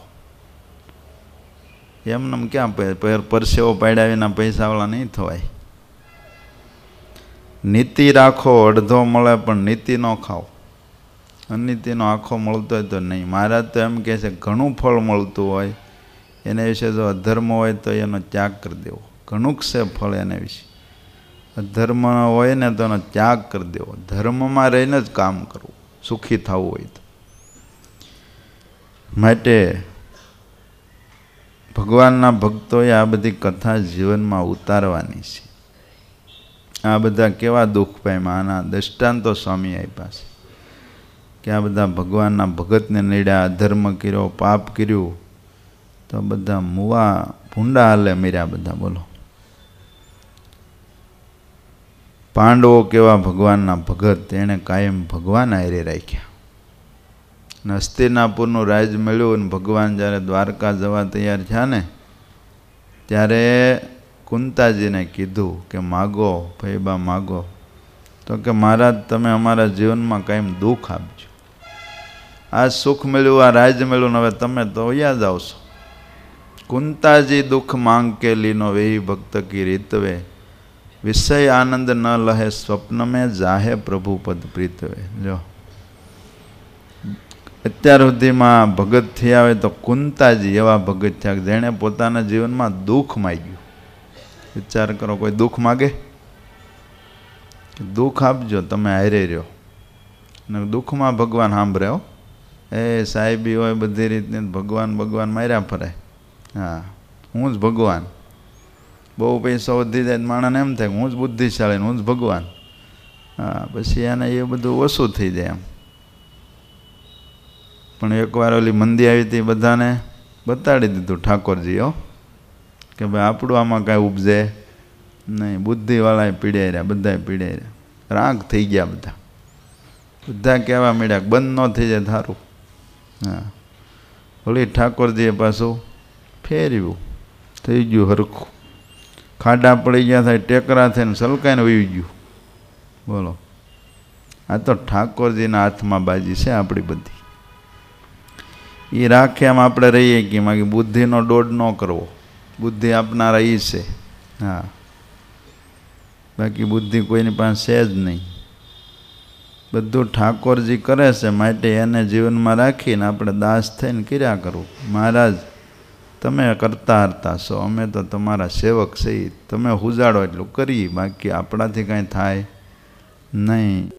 એમને ક્યાં પરસેવો પાડ્યા વિના પૈસાવાળા નહીં થવાય. નીતિ રાખો, અડધો મળે પણ નીતિ ન ખાઓ. અનિત્યનો આખો મળતો હોય તો નહીં. મહારાજ તો એમ કહે છે ઘણું ફળ મળતું હોય એના વિશે જો અધર્મ હોય તો એનો ત્યાગ કરી દેવો. ઘણું છે ફળ એના વિશે. અધર્મ હોય ને તો એનો ત્યાગ કરી દેવો. ધર્મમાં રહીને જ કામ કરવું સુખી થવું હોય તો. માટે ભગવાનના ભક્તોએ આ બધી કથા જીવનમાં ઉતારવાની છે. આ બધા કેવા દુઃખ પામ્યા આના દૃષ્ટાંતો સ્વામી આપ્યા છે કે આ બધા ભગવાનના ભગતને નડ્યા, અધર્મ કર્યો, પાપ કર્યું તો બધા મુવા ભૂંડા હાલે મર્યા બધા. બોલો, પાંડવો કેવા ભગવાનના ભગત, એણે કાયમ ભગવાન હારે રાખ્યા. હસ્તિનાપુરનું રાજ મળ્યું અને ભગવાન જ્યારે દ્વારકા જવા તૈયાર થયા ને ત્યારે કુંતાજીને કીધું કે માગો ભૈબા માગો. તો કે મહારાજ તમે અમારા જીવનમાં કાયમ દુઃખ આપજો. આ સુખ મળ્યું, આ રાજ મળ્યું, હવે તમે તો યાદ આવશો. કુંતાજી દુઃખ માંગ કે લીનો વેહી ભક્ત કી રીતવે, વિષય આનંદ ન લહે સ્વપ્ન મેં જાહે પ્રભુ પદ પ્રીતવે. જો અત્યાર સુધીમાં ભગત થયા હોય તો કુંતાજી એવા ભગત થયા જેણે પોતાના જીવનમાં દુઃખ માગ્યું. વિચાર કરો, કોઈ દુઃખ માગે? દુઃખ આપજો, તમે હારે રહ્યો. અને દુઃખમાં ભગવાન સાંભળે હો. એ સાહેબી હોય બધી રીતની ભગવાન ભગવાન માર્યા ફરે. હા, હું જ ભગવાન. બહુ પૈસા વધી જાય માણસને એમ થાય હું જ બુદ્ધિશાળી, હું જ ભગવાન. હા, પછી એને એ બધું ઓછું થઈ જાય એમ. પણ એકવાર ઓલી મંદી આવી હતી, બધાને બતાડી દીધું ઠાકોરજીઓ કે ભાઈ આપણું આમાં કાંઈ ઉપજે નહીં. બુદ્ધિવાળાએ પીડાઈ રહ્યા, બધાએ પીડાઈ રહ્યા, રાગ થઈ ગયા બધા. બધા કહેવા મળ્યા બંધ ન થઈ જાય સારું. હા, ઓલી ઠાકોરજીએ પાછું ફેરવ્યું, થઈ ગયું હરખું. ખાડા પડી ગયા થાય, ટેકરા થઈને સલકાઈને વહી ગયું. બોલો, આ તો ઠાકોરજીના હાથમાં બાજી છે આપણી બધી. એ રાખે એમ આપણે રહીએ કે એમાં બુદ્ધિનો દોડ ન કરવો. બુદ્ધિ આપનારા એ છે. હા, બાકી બુદ્ધિ કોઈની પાસે છે જ નહીં. બધું ઠાકોરજી કરે છે, માટે એને જીવનમાં રાખીને આપણે દાસ થઈને કર્યા કરવું. મહારાજ તમે કરતા હરતા છો, અમે તો તમારા સેવક છીએ, તમે હુજાડો એટલું કરીએ, બાકી આપણાથી કાંઈ થાય નહીં.